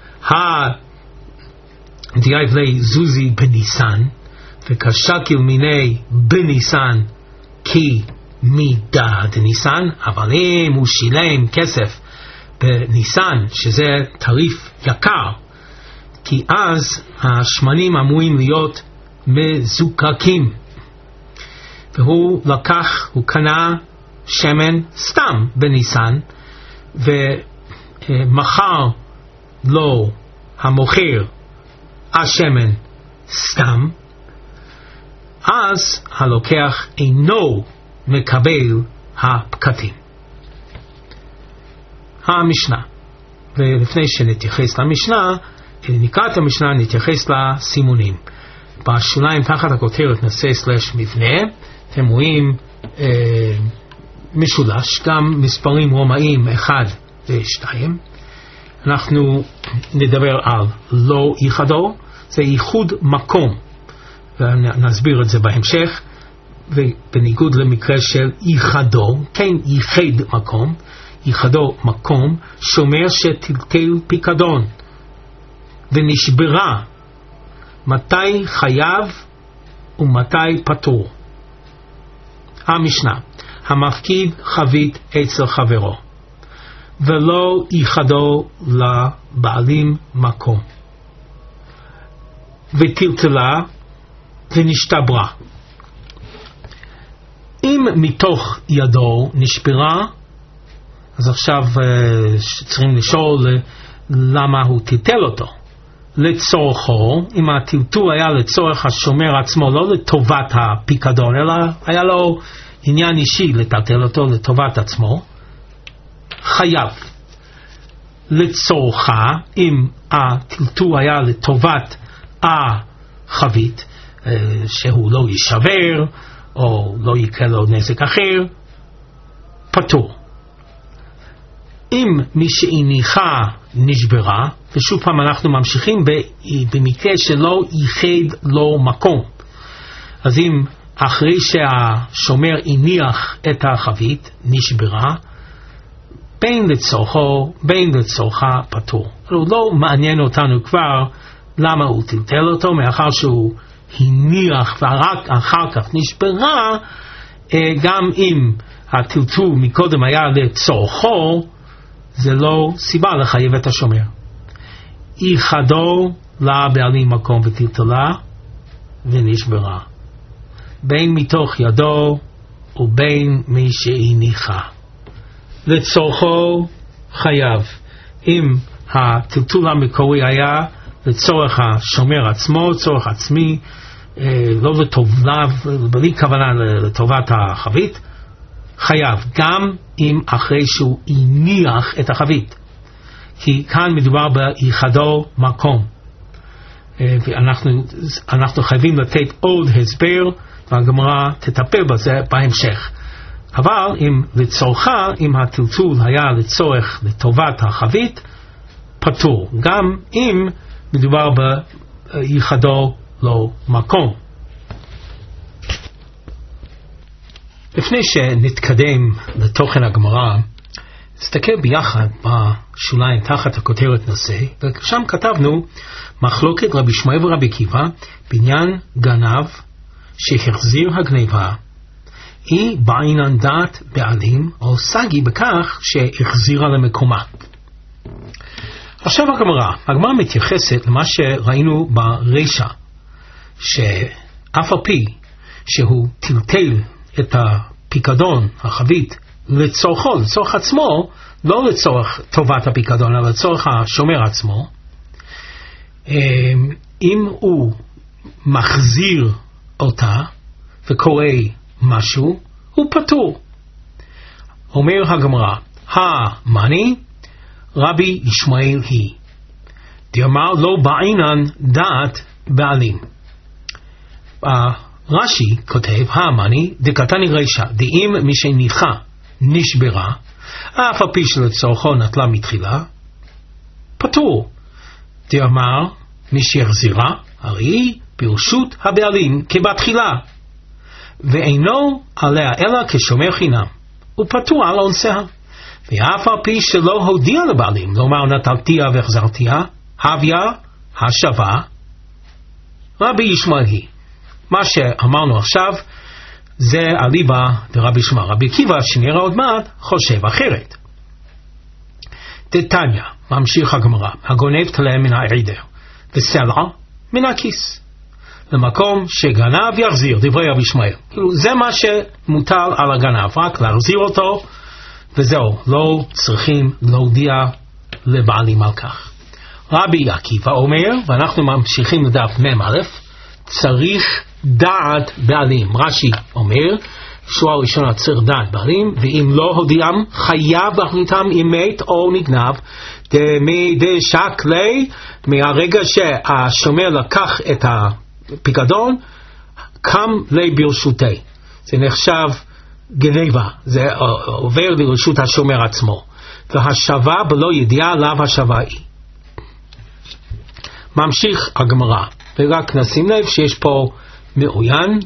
הדייב לי זוזי בניסן וקשקיל מיני בניסן כי מידה דניסן, אבל אם הוא שילם כסף בניסן שזה תעריף יקר, כי אז השמנים אמורים להיות מזוקקים, והוא לקח, הוא קנה שמן סתם בניסן ומחר לו המוכר השמן סתם, אז הלוקח אינו מקבל הפקטים. המשנה, ולפני שנתייחס למשנה, נקרא את המשנה, נתייחס לסימונים. בשוליים תחת הכותרת נושא סלש מבנה, אתם רואים אה, משולש, גם מספרים רומאיים אחד ושתיים. אנחנו נדבר על לא ייחדו, זה ייחוד מקום, ונסביר את זה בהמשך. ובניגוד למקרה של ייחדו, כן ייחד מקום, ייחדו מקום שומר שטלטל פיקדון ונשברה, מתי חייב ומתי פטור. המשנה, המפקיד חבית אצל חברו ולא ייחדו לבעלים מקום וטלטלה ונשתברה, אם מתוך ידו נשברה, אז עכשיו צריכים לשאול למה הוא טלטל אותו. לצורכו, אם הטלטול היה לצורך השומר עצמו, לא לטובת הפיקדון, אלא היה לו עניין אישי לטלטל אותו לטובת עצמו, חייב. לצורכה, אם הטלטול היה לטובת החבית, שהוא לא יישבר או לא יקרה לו נזק אחר, פטור. אם מי שהניחה נשברה, ושוב פעם אנחנו ממשיכים במקרה שלא ייחד לו מקום, אז אם אחרי שהשומר הניח את החבית נשברה, בין לצורכו בין לצורכה פטור. הוא לא מעניין אותנו כבר למה הוא טלטל אותו, מאחר שהוא הניח ורק אחר כך נשברה, גם אם הטלטול מקודם היה לצורכו, זה לא סיבה לחייב את השומר. ייחדו לבעלים מקום וטלטלה ונשברה, בין מתוך ידו ובין מי שהניחה. לצורכו חייב. אם הטלטול המקורי היה לצורך השומר עצמו, צורך עצמי, לא לטובליו, בלי כוונה לטובת החבית, חייב, גם אם אחרי שהוא הניח את החבית, כי כאן מדובר ביחדו מקום, ואנחנו אנחנו חייבים לתת עוד הסבר, והגמרא תטפל בזה בהמשך. אבל אם לצורכה, אם הטלטול היה לצורך לטובת החבית, פטור, גם אם מדובר ביחדו לו מקום. לפני שנתקדם לתוכן הגמרא, נסתכל ביחד בשוליים תחת הכותרת נושא, ושם כתבנו מחלוקת רבי ישמעאל ורבי עקיבא בעניין גנב שהחזיר הגניבה, היא בעינן דעת בעלים או סגי בכך שהחזירה למקומה. עכשיו הגמרא, הגמרא מתייחסת למה שראינו ברשע, שאף על פי שהוא טלטל את הפיקדון, החבית, לצורכו, לצורך עצמו, לא לצורך טובת הפיקדון, אלא לצורך השומר עצמו, אם הוא מחזיר אותה וקורא משהו, הוא פטור. אומר הגמרא, המאני רבי ישמעאל היא, דאמר לא בעינן דעת בעלים. רש"י כותב, המאני דקתני רישא, דאם מי שניחה נשברה, אף על פי שלצורכו נטלה מתחילה, פטור. דאמר מי שהחזירה, הרי ברשות הבעלים כבתחילה, ואינו עליה אלא כשומר חינם, הוא פטור על אונסיה. ואף על פי שלא הודיע לבעלים, לומר נטלתיה והחזרתיה, הביה השווה, רבי ישמעאל היא. מה שאמרנו עכשיו זה אליבא דרבי ישמעאל. רבי עקיבא שנראה עוד מעט חושב אחרת. דתניא, ממשיך הגמרא, הגונב תלה מן העדר וסלע מן הכיס, למקום שגנב יחזיר, דברי רבי ישמעאל. כאילו זה מה שמוטל על הגנב, רק להחזיר אותו וזהו, לא צריכים להודיע לבעלים על כך. רבי עקיבא אומר, ואנחנו ממשיכים לדף מ' א', צריך דעת בעלים. רש"י אומר, שורה ראשונה צריך דעת בעלים, ואם לא הודיעם חייב להחליטם אם מת או נגנב, דשקלי, מהרגע שהשומר לקח את הפיקדון, קם לי ברשותי. זה נחשב גניבה, זה עובר לרשות השומר עצמו, והשווה בלא ידיעה לאו השווה היא. ממשיך הגמרא, ורק נשים לב שיש פה מעוין,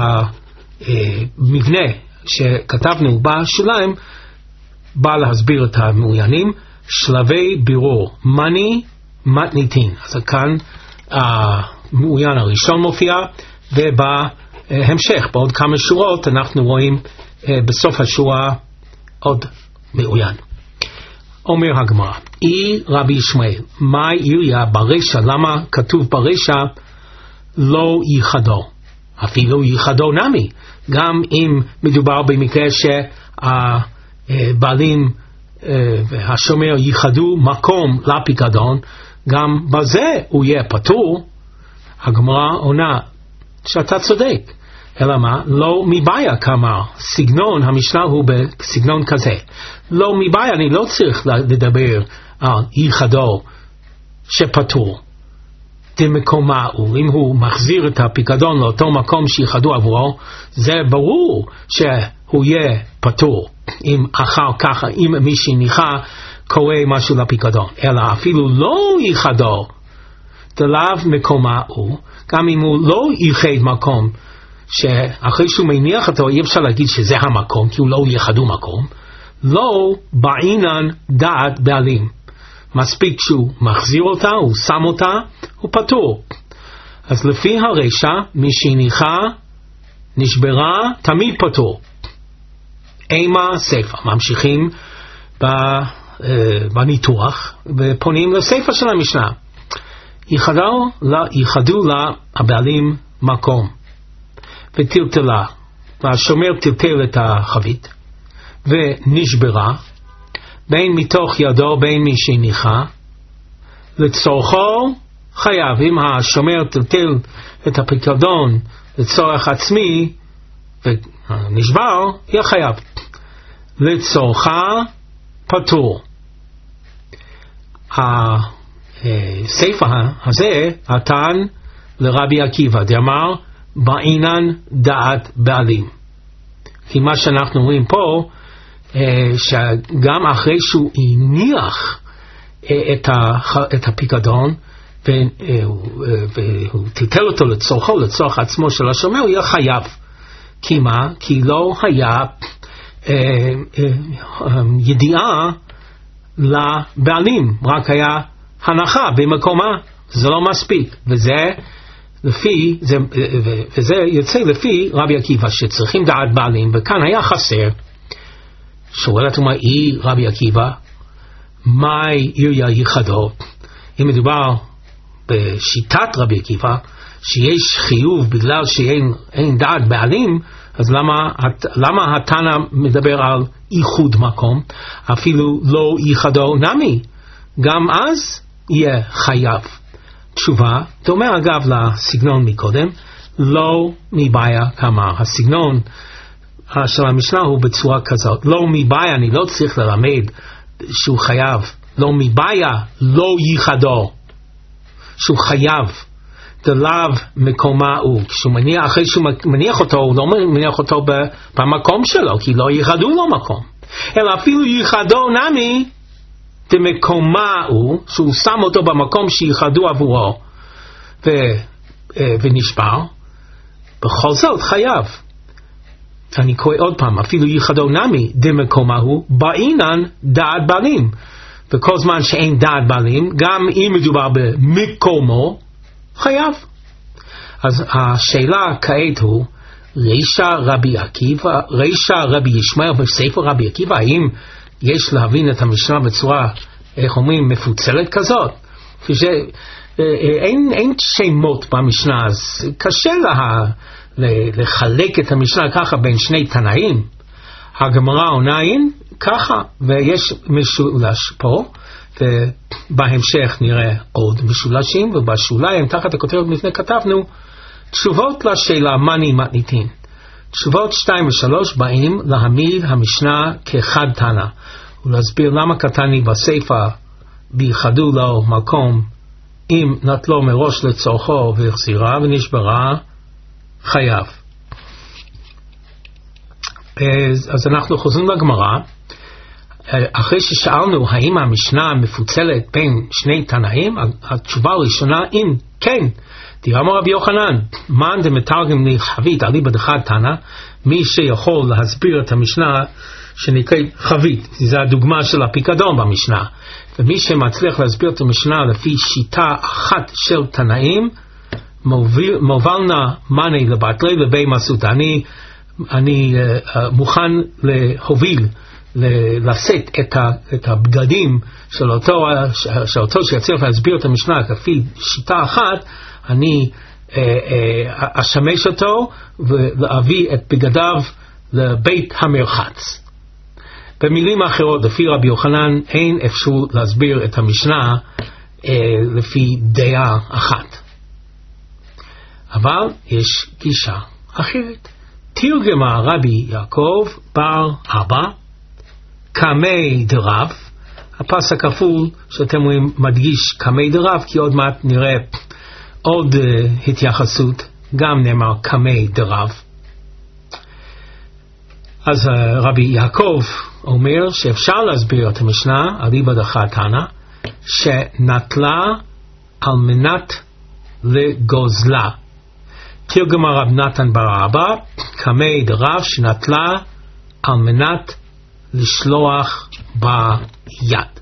והמבנה שכתבנו בשוליים בא להסביר את המעוינים. שלבי בירור מני מתניתין, אז כאן המעוין הראשון מופיע, ובהמשך בעוד כמה שורות אנחנו רואים בסוף השורה עוד מעוין. אומר הגמרא, אי רבי ישמעאל, מה עיריה ברשע? למה כתוב ברשע לא ייחדו? אפילו ייחדו נמי, גם אם מדובר במקרה שהבעלים והשומר ייחדו מקום לפיקדון, גם בזה הוא יהיה פטור. הגמרא עונה שאתה צודק, אלא מה? לא מבעיה כמה סגנון המשנה הוא בסגנון כזה, לא מבעיה, אני לא צריך לדבר על ייחדו שפטור. דמקומה הוא, אם הוא מחזיר את הפיקדון לאותו מקום שייחדו עבורו, זה ברור שהוא יהיה פטור. אם אחר כך, אם מי שניחה קורא משהו לפיקדון, אלא אפילו לא ייחדו, דלאו מקומה הוא, גם אם הוא לא ייחד מקום, שאחרי שהוא מניח אותו אי אפשר להגיד שזה המקום, כי הוא לא ייחדו מקום, לא בעינן דעת בעלים. מספיק שהוא מחזיר אותה, הוא שם אותה, הוא פטור. אז לפי הרשע, מי שהניחה נשברה תמיד פטור. אימה ספר, ממשיכים בניתוח ופונים לספר של המשנה. ייחדו לה, ייחדו לה הבעלים מקום וטלטלה, והשומר טלטל את החבית ונשברה, בין מתוך ידו בין מי שהניחה, לצורכו חייב. אם השומר טלטל את הפיקדון לצורך עצמי ונשבר, יהיה חייב. לצורכה פטור. הספר הזה נתן לרבי עקיבא, דאמר בעינן דעת בעלים. כי מה שאנחנו רואים פה, שגם אחרי שהוא הניח את הפיקדון, והוא טיטל אותו לצורכו, לצורך עצמו של השומר, הוא יהיה חייב. כי מה? כי לא היה אה, אה, ידיעה לבעלים, רק היה הנחה במקומה. זה לא מספיק, וזה לפי, זה, וזה יוצא לפי רבי עקיבא שצריכים דעת בעלים, וכאן היה חסר. שואלת ומאי רבי עקיבא, מהי עיריה ייחדו? אם מדובר בשיטת רבי עקיבא שיש חיוב בגלל שאין דעת בעלים, אז למה, למה התנא מדבר על ייחוד מקום? אפילו לא ייחדו נמי, גם אז יהיה חייב. תשובה דומה אגב לסגנון מקודם, לא מבעיה כמה. הסגנון של המשנה הוא בצורה כזאת, לא מבעיה, אני לא צריך ללמד שהוא חייב, לא מבעיה, לא ייחדו, שהוא חייב, דלאו מקומה הוא, כשהוא מניח, אחרי שהוא מניח אותו, הוא לא מניח אותו במקום שלו, כי לא ייחדו לו מקום, אלא אפילו ייחדו נמי, דמקומה הוא, שהוא שם אותו במקום שייחדו עבורו, ו, ונשבר, בכל זאת חייב. אני קורא עוד פעם, אפילו ייחדו נמי, דמקומה הוא, בעינן דעת בעלים. וכל זמן שאין דעת בעלים, גם אם מדובר במקומו, חייב. אז השאלה כעת הוא, רישא רבי עקיבא, רישא רבי ישמעאל בספר רבי עקיבא, האם יש להבין את המשנה בצורה, איך אומרים, מפוצלת כזאת? אין, אין שמות במשנה, אז קשה לה לחלק את המשנה ככה בין שני תנאים. הגמרא עונה אין ככה, ויש משולש פה, ובהמשך נראה עוד משולשים, ובשוליים תחת הכותרת לפני כתבנו תשובות לשאלה מני מתניתין. תשובות שתיים ושלוש באים להעמיד המשנה כחד תנא, ולהסביר למה קטני בספר ביחדו לו מקום אם נטלו מראש לצורכו והחזירה ונשברה חייב. אז, אז אנחנו חוזרים לגמרא, אחרי ששאלנו האם המשנה מפוצלת בין שני תנאים, התשובה הראשונה אם כן, דאמר רבי יוחנן, מאן דמתרגם לי חבית אליבא דחד תנא, מי שיכול להסביר את המשנה שנקראת חבית, זו הדוגמה של הפיקדון במשנה, ומי שמצליח להסביר את המשנה לפי שיטה אחת של תנאים, מובלנה מני לבטלי לבי מסות. אני, אני uh, מוכן להוביל, לשאת את, ה, את הבגדים של אותו, של אותו שיצליח להסביר את המשנה לפי שיטה אחת, אני uh, uh, אשמש אותו ולהביא את בגדיו לבית המרחץ. במילים אחרות, לפי רבי יוחנן אין אפשרות להסביר את המשנה uh, לפי דעה אחת. אבל יש גישה אחרת. תרגמה רבי יעקב בר אבא קמי דרב, הפסק הכפול שאתם רואים מדגיש קמי דרב, כי עוד מעט נראה עוד uh, התייחסות, גם נאמר קמי דרב. אז uh, רבי יעקב אומר שאפשר להסביר את המשנה אליבא דחד תנא, שנטלה על מנת לגוזלה. תרגמה רב נתן בר אבא קמי דרב, שנטלה על מנת לשלוח ביד.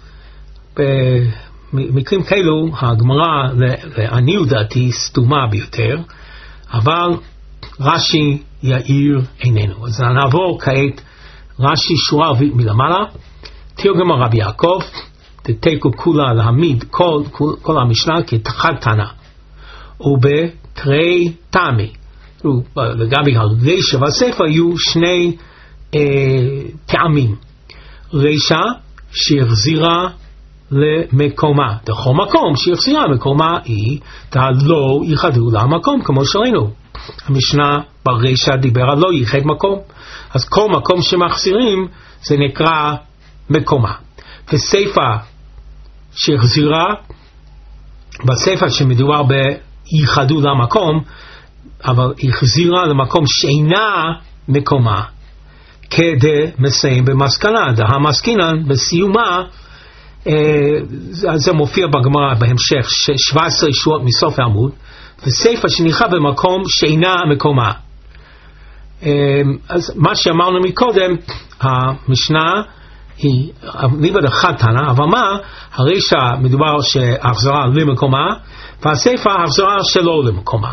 במקרים כאלו הגמרא לעניות דעתי סתומה ביותר, אבל רש"י יאיר עינינו. אז נעבור כעת רש"י שורה רביעית מלמעלה. תרגמה רבי יעקב, תתקו כולה להעמיד כל, כל, כל המשנה כחד תנא, ובתרי תמי. לגבי הרישא והסיפא היו שני אה, טעמים. רישא שהחזירה למקומה, דכל מקום שהחזירה למקומה היא לא ייחדו למקום, כמו שראינו המשנה ברישא דיבר על לא ייחד מקום, אז כל מקום שמחזירים זה נקרא מקומה. וסיפא שהחזירה, בסיפא שמדובר בייחדו למקום, אבל החזירה למקום שאינה מקומה, כדי מסיים במסקנה, דהמסקינן בסיומה זה מופיע בגמרא בהמשך, שבע עשרה שורות מסוף העמוד, וסיפה שניחה במקום שאינה מקומה. אז מה שאמרנו מקודם, המשנה היא ליבד אחד תנא, אבל מה? הרישא מדובר שהחזרה למקומה, והסיפה החזרה שלא למקומה.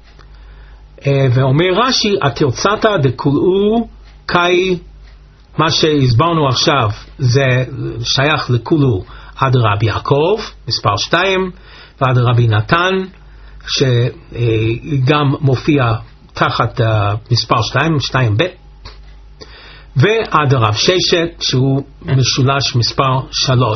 ואומר רש"י, התרצתא דכולאו קאי, מה שהסברנו עכשיו זה שייך לכולו עד רבי יעקב, מספר שתיים, ועד רבי נתן, שגם מופיע תחת uh, מספר שתיים, שתיים ב', ועד הרב ששת, שהוא משולש מספר שלוש.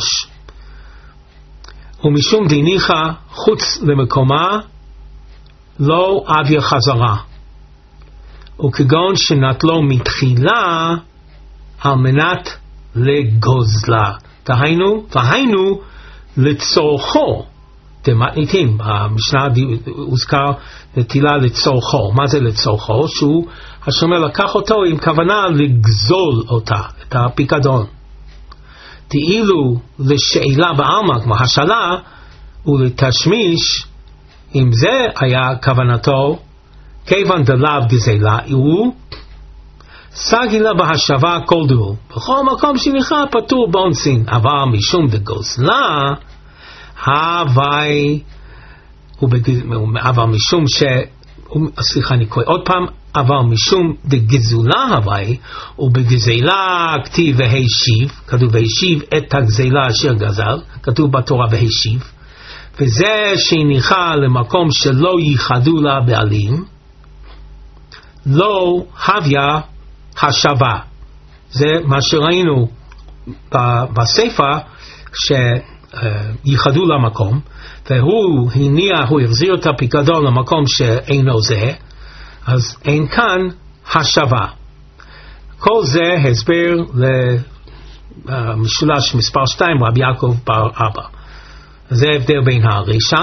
ומשום דניחה חוץ למקומה, לא אביה חזרה. וכגון שנטלו מתחילה, על מנת לגוזלה. תהיינו, תהיינו לצורכו. דמתניתין, המשנה הוזכר נטילה לצורכו. מה זה לצורכו? שהוא, השומר לקח אותו עם כוונה לגזול אותה, את הפיקדון. תהילו לשאלה בעלמא, כמו השאלה, ולתשמיש, אם זה היה כוונתו, כיוון דלאו גזלה, הוא סגילה בהשבה כל דהו. בכל מקום שנכרה פטור באונסין, אבל משום דגוזלה, הווי, אבל משום ש... סליחה, אני קורא עוד פעם, אבל משום דגזולה הווי, ובגזלה כתיב והשיב, כתוב והשיב את הגזלה אשר גזל, כתוב בתורה והשיב, וזה שהניחה למקום שלא ייחדו לה בעלים, לא הביה השבה. זה מה שראינו בספר, שייחדו למקום, והוא הניח, הוא החזיר את הפיקדון למקום שאינו זה, אז אין כאן השבה. כל זה הסבר למשולש מספר שתיים, רבי יעקב בר אבא. זה הבדל בין הרישא,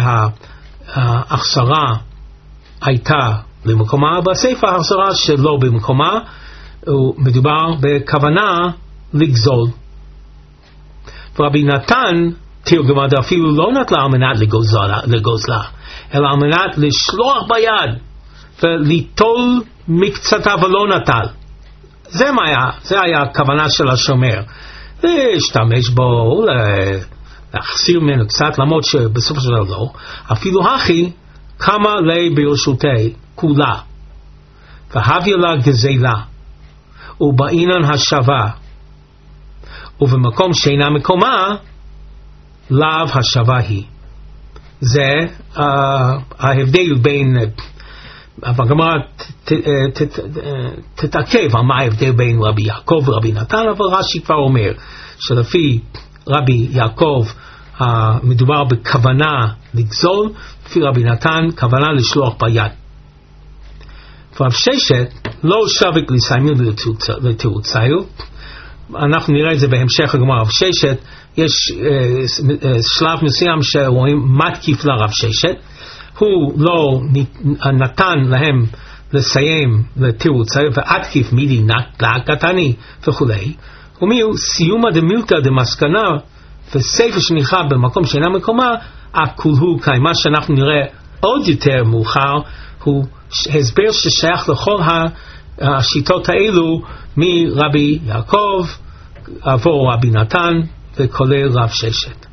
שההחזרה הייתה למקומה, בספר ההחזרה שלא במקומה, מדובר בכוונה לגזול. ורבי נתן תרגמה אפילו לא נטלה על מנת לגוזלה, לגוזלה, אלא על מנת לשלוח ביד וליטול מקצתה ולא נטל. זה מה היה, זה היה הכוונה של השומר. להשתמש בו, להחסיר ממנו קצת, למרות שבסופו של דבר לא. אפילו הכי, כמה לי ברשותי כולה, והביא לה גזלה, ובעינן השבה, ובמקום שאינה מקומה, לאו השבה היא. זה uh, ההבדל בין, הגמרא תתעכב על מה ההבדל בין רבי יעקב ורבי נתן, אבל רש"י כבר אומר שלפי רבי יעקב uh, מדובר בכוונה לגזול, לפי רבי נתן כוונה לשלוח ביד. רב ששת לא שווק לסיימים לתירוצאיו, אנחנו נראה את זה בהמשך הגמרא. רב ששת, יש uh, uh, שלב מסוים שרואים מתקיף לרב ששת, הוא לא נתן להם לסיים לתירוצאיו, ועתקיף מידי קטני וכולי. ומיהו סיומא דמילתא דמסקנה, וספר שניחה במקום שאינה מקומה, הכולהו קאי. מה שאנחנו נראה עוד יותר מאוחר הוא הסבר ששייך לכל השיטות האלו, מרבי יעקב עבור רבי נתן וכולל רב ששת.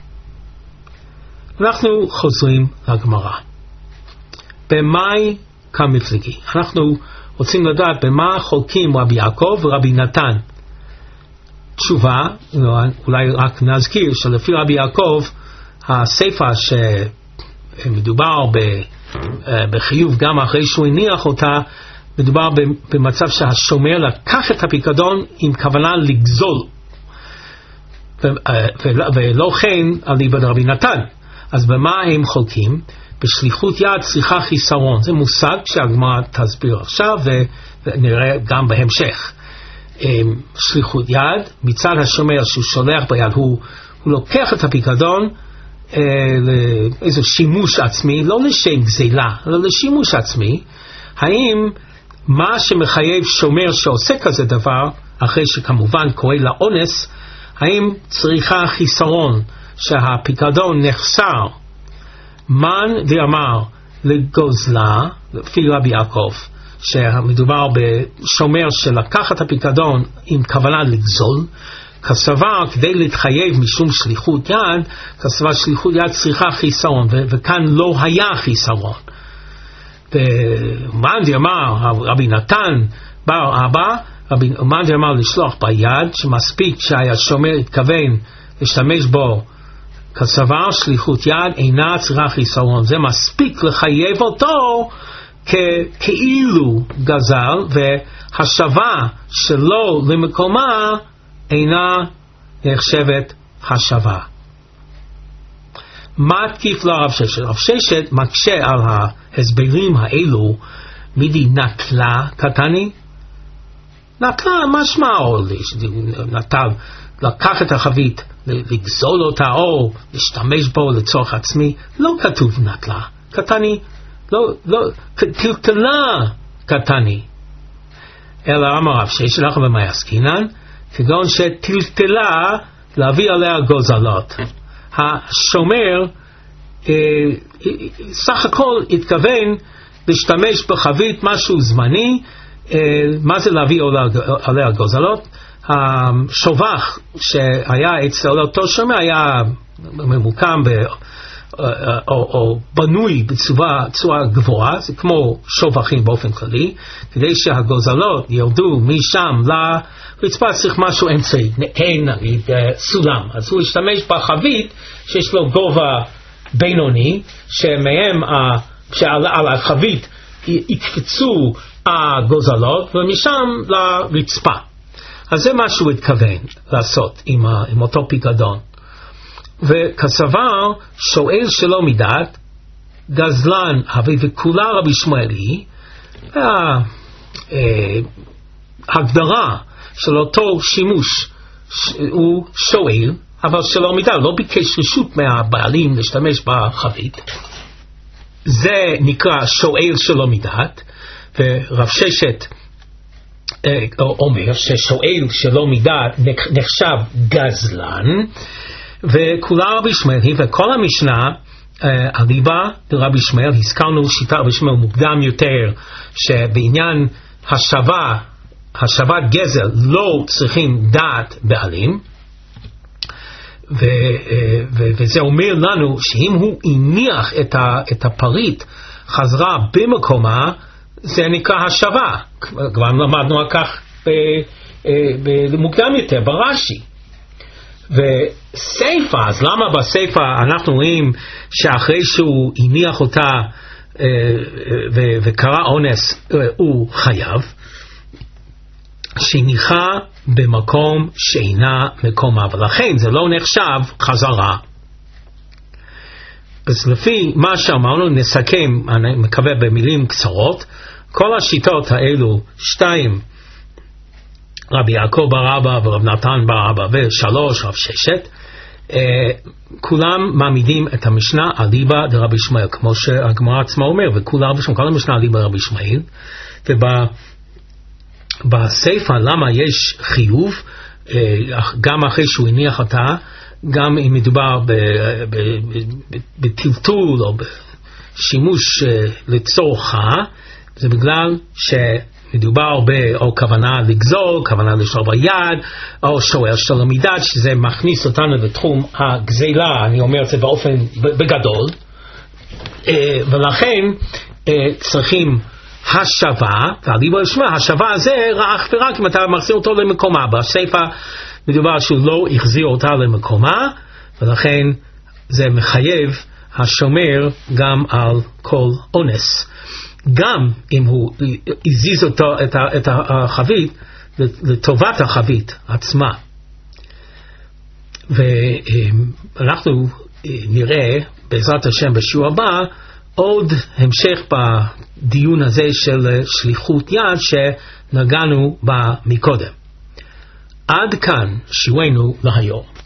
אנחנו חוזרים לגמרא. במאי כמפלגי, אנחנו רוצים לדעת במה חולקים רבי יעקב ורבי נתן. תשובה, אולי רק נזכיר שלפי רבי יעקב הספר שמדובר בחיוב גם אחרי שהוא הניח אותה, מדובר במצב שהשומר לקח את הפיקדון עם כוונה לגזול, ולא כן על ליבד רבי נתן. אז במה הם חולקים? בשליחות יד צריכה חיסרון. זה מושג שהגמרא תסביר עכשיו ונראה גם בהמשך. שליחות יד, מצד השומר שהוא שולח ביד, הוא, הוא לוקח את הפיקדון לאיזה שימוש עצמי, לא לשם גזלה, אלא לשימוש עצמי. האם מה שמחייב שומר שעושה כזה דבר, אחרי שכמובן קורא לאונס, האם צריכה חיסרון שהפיקדון נחסר מן דאמר לגוזלה, לפי רבי יעקב, שמדובר בשומר שלקח את הפיקדון עם כוונה לגזול, כסבר כדי להתחייב משום שליחות יד, כסבר שליחות יד צריכה חיסרון, ו- וכאן לא היה חיסרון. ומאן דאמר, רבי נתן בר אבא, מאן דאמר לשלוח ביד, שמספיק שהיה שומר התכוון להשתמש בו כסבר שליחות יד, אינה צריכה חיסרון. זה מספיק לחייב אותו כ- כאילו גזל, והשבה שלו למקומה אינה נחשבת השבה. מה תקיף לו רב ששת? רב ששת מקשה על ההסברים האלו. מידי נטלה קטני? נטלה משמע או נטל לקח את החבית, לגזול אותה או להשתמש בו לצורך עצמי. לא כתוב נטלה קטני, לא, לא, טלטלה קטני. אלא אמר רב ששת לך ומה יסקינן? כגון שטלטלה להביא עליה גוזלות. השומר אה, סך הכל התכוון להשתמש בחבית משהו זמני. אה, מה זה להביא עליה גוזלות? השובח שהיה אצל אותו שומר היה ממוקם ב, או, או, או בנוי בצורה, צורה גבוהה, זה כמו שובחים באופן כללי. כדי שהגוזלות ירדו משם לרצפה צריך משהו אמצעי, אין נגיד סולם, אז הוא השתמש בחבית שיש לו גובה בינוני, שמהם שעל על החבית יקפצו הגוזלות ומשם לרצפה. אז זה מה שהוא התכוון לעשות עם, עם אותו פיקדון. וכסבר שואל שלא מדעת, גזלן הווי וכולה רבי שמואלי, ההגדרה של אותו שימוש הוא שואל, אבל שלא מדעת, לא ביקש רשות מהבעלים להשתמש בחבית. זה נקרא שואל שלא מדעת, ורב ששת אומר ששואל שלא מדעת נחשב גזלן, וכולה רבי שמואל היא, וכל המשנה הליבה ברבי שמואל, הזכרנו שיטה רבי שמואל מוקדם יותר, שבעניין השבה, השבת גזל לא צריכים דעת בעלים, ו, ו, וזה אומר לנו שאם הוא הניח את, ה, את הפריט חזרה במקומה, זה נקרא השבה. כבר למדנו על כך במוקדם יותר ברש"י. וסייפה, אז למה בסייפה אנחנו רואים שאחרי שהוא הניח אותה וקרא אונס הוא חייב? שהניחה במקום שאינה מקומה, ולכן זה לא נחשב חזרה. אז לפי מה שאמרנו נסכם, אני מקווה במילים קצרות, כל השיטות האלו, שתיים, רבי יעקב בר אבא ורב נתן בר אבא, ושלוש רב ששת, אה, כולם מעמידים את המשנה אליבא דרבי שמואל, כמו שהגמרא עצמה אומר, וכולם רבי שמואל, כל המשנה אליבא דרבי שמואל, ובסייפה למה יש חיוב, אה, גם אחרי שהוא הניח אותה, גם אם מדובר בטלטול או בשימוש אה, לצורכה, זה בגלל ש... מדובר באו כוונה לגזול, כוונה לשלוח ביד, או שואל שלא מדעת, שזה מכניס אותנו לתחום הגזילה, אני אומר את זה באופן בגדול, ולכן צריכים השבה, והליבו לשמה, השבה הזה רק ורק אם אתה מחזיר אותו למקומה, בסייפה מדובר שהוא לא החזיר אותה למקומה, ולכן זה מחייב השומר גם על כל אונס. גם אם הוא הזיז אותו, את, ה, את החבית לטובת החבית עצמה. ואנחנו נראה בעזרת השם בשיעור הבא עוד המשך בדיון הזה של שליחות יד שנגענו בה מקודם. עד כאן שיעורנו להיום.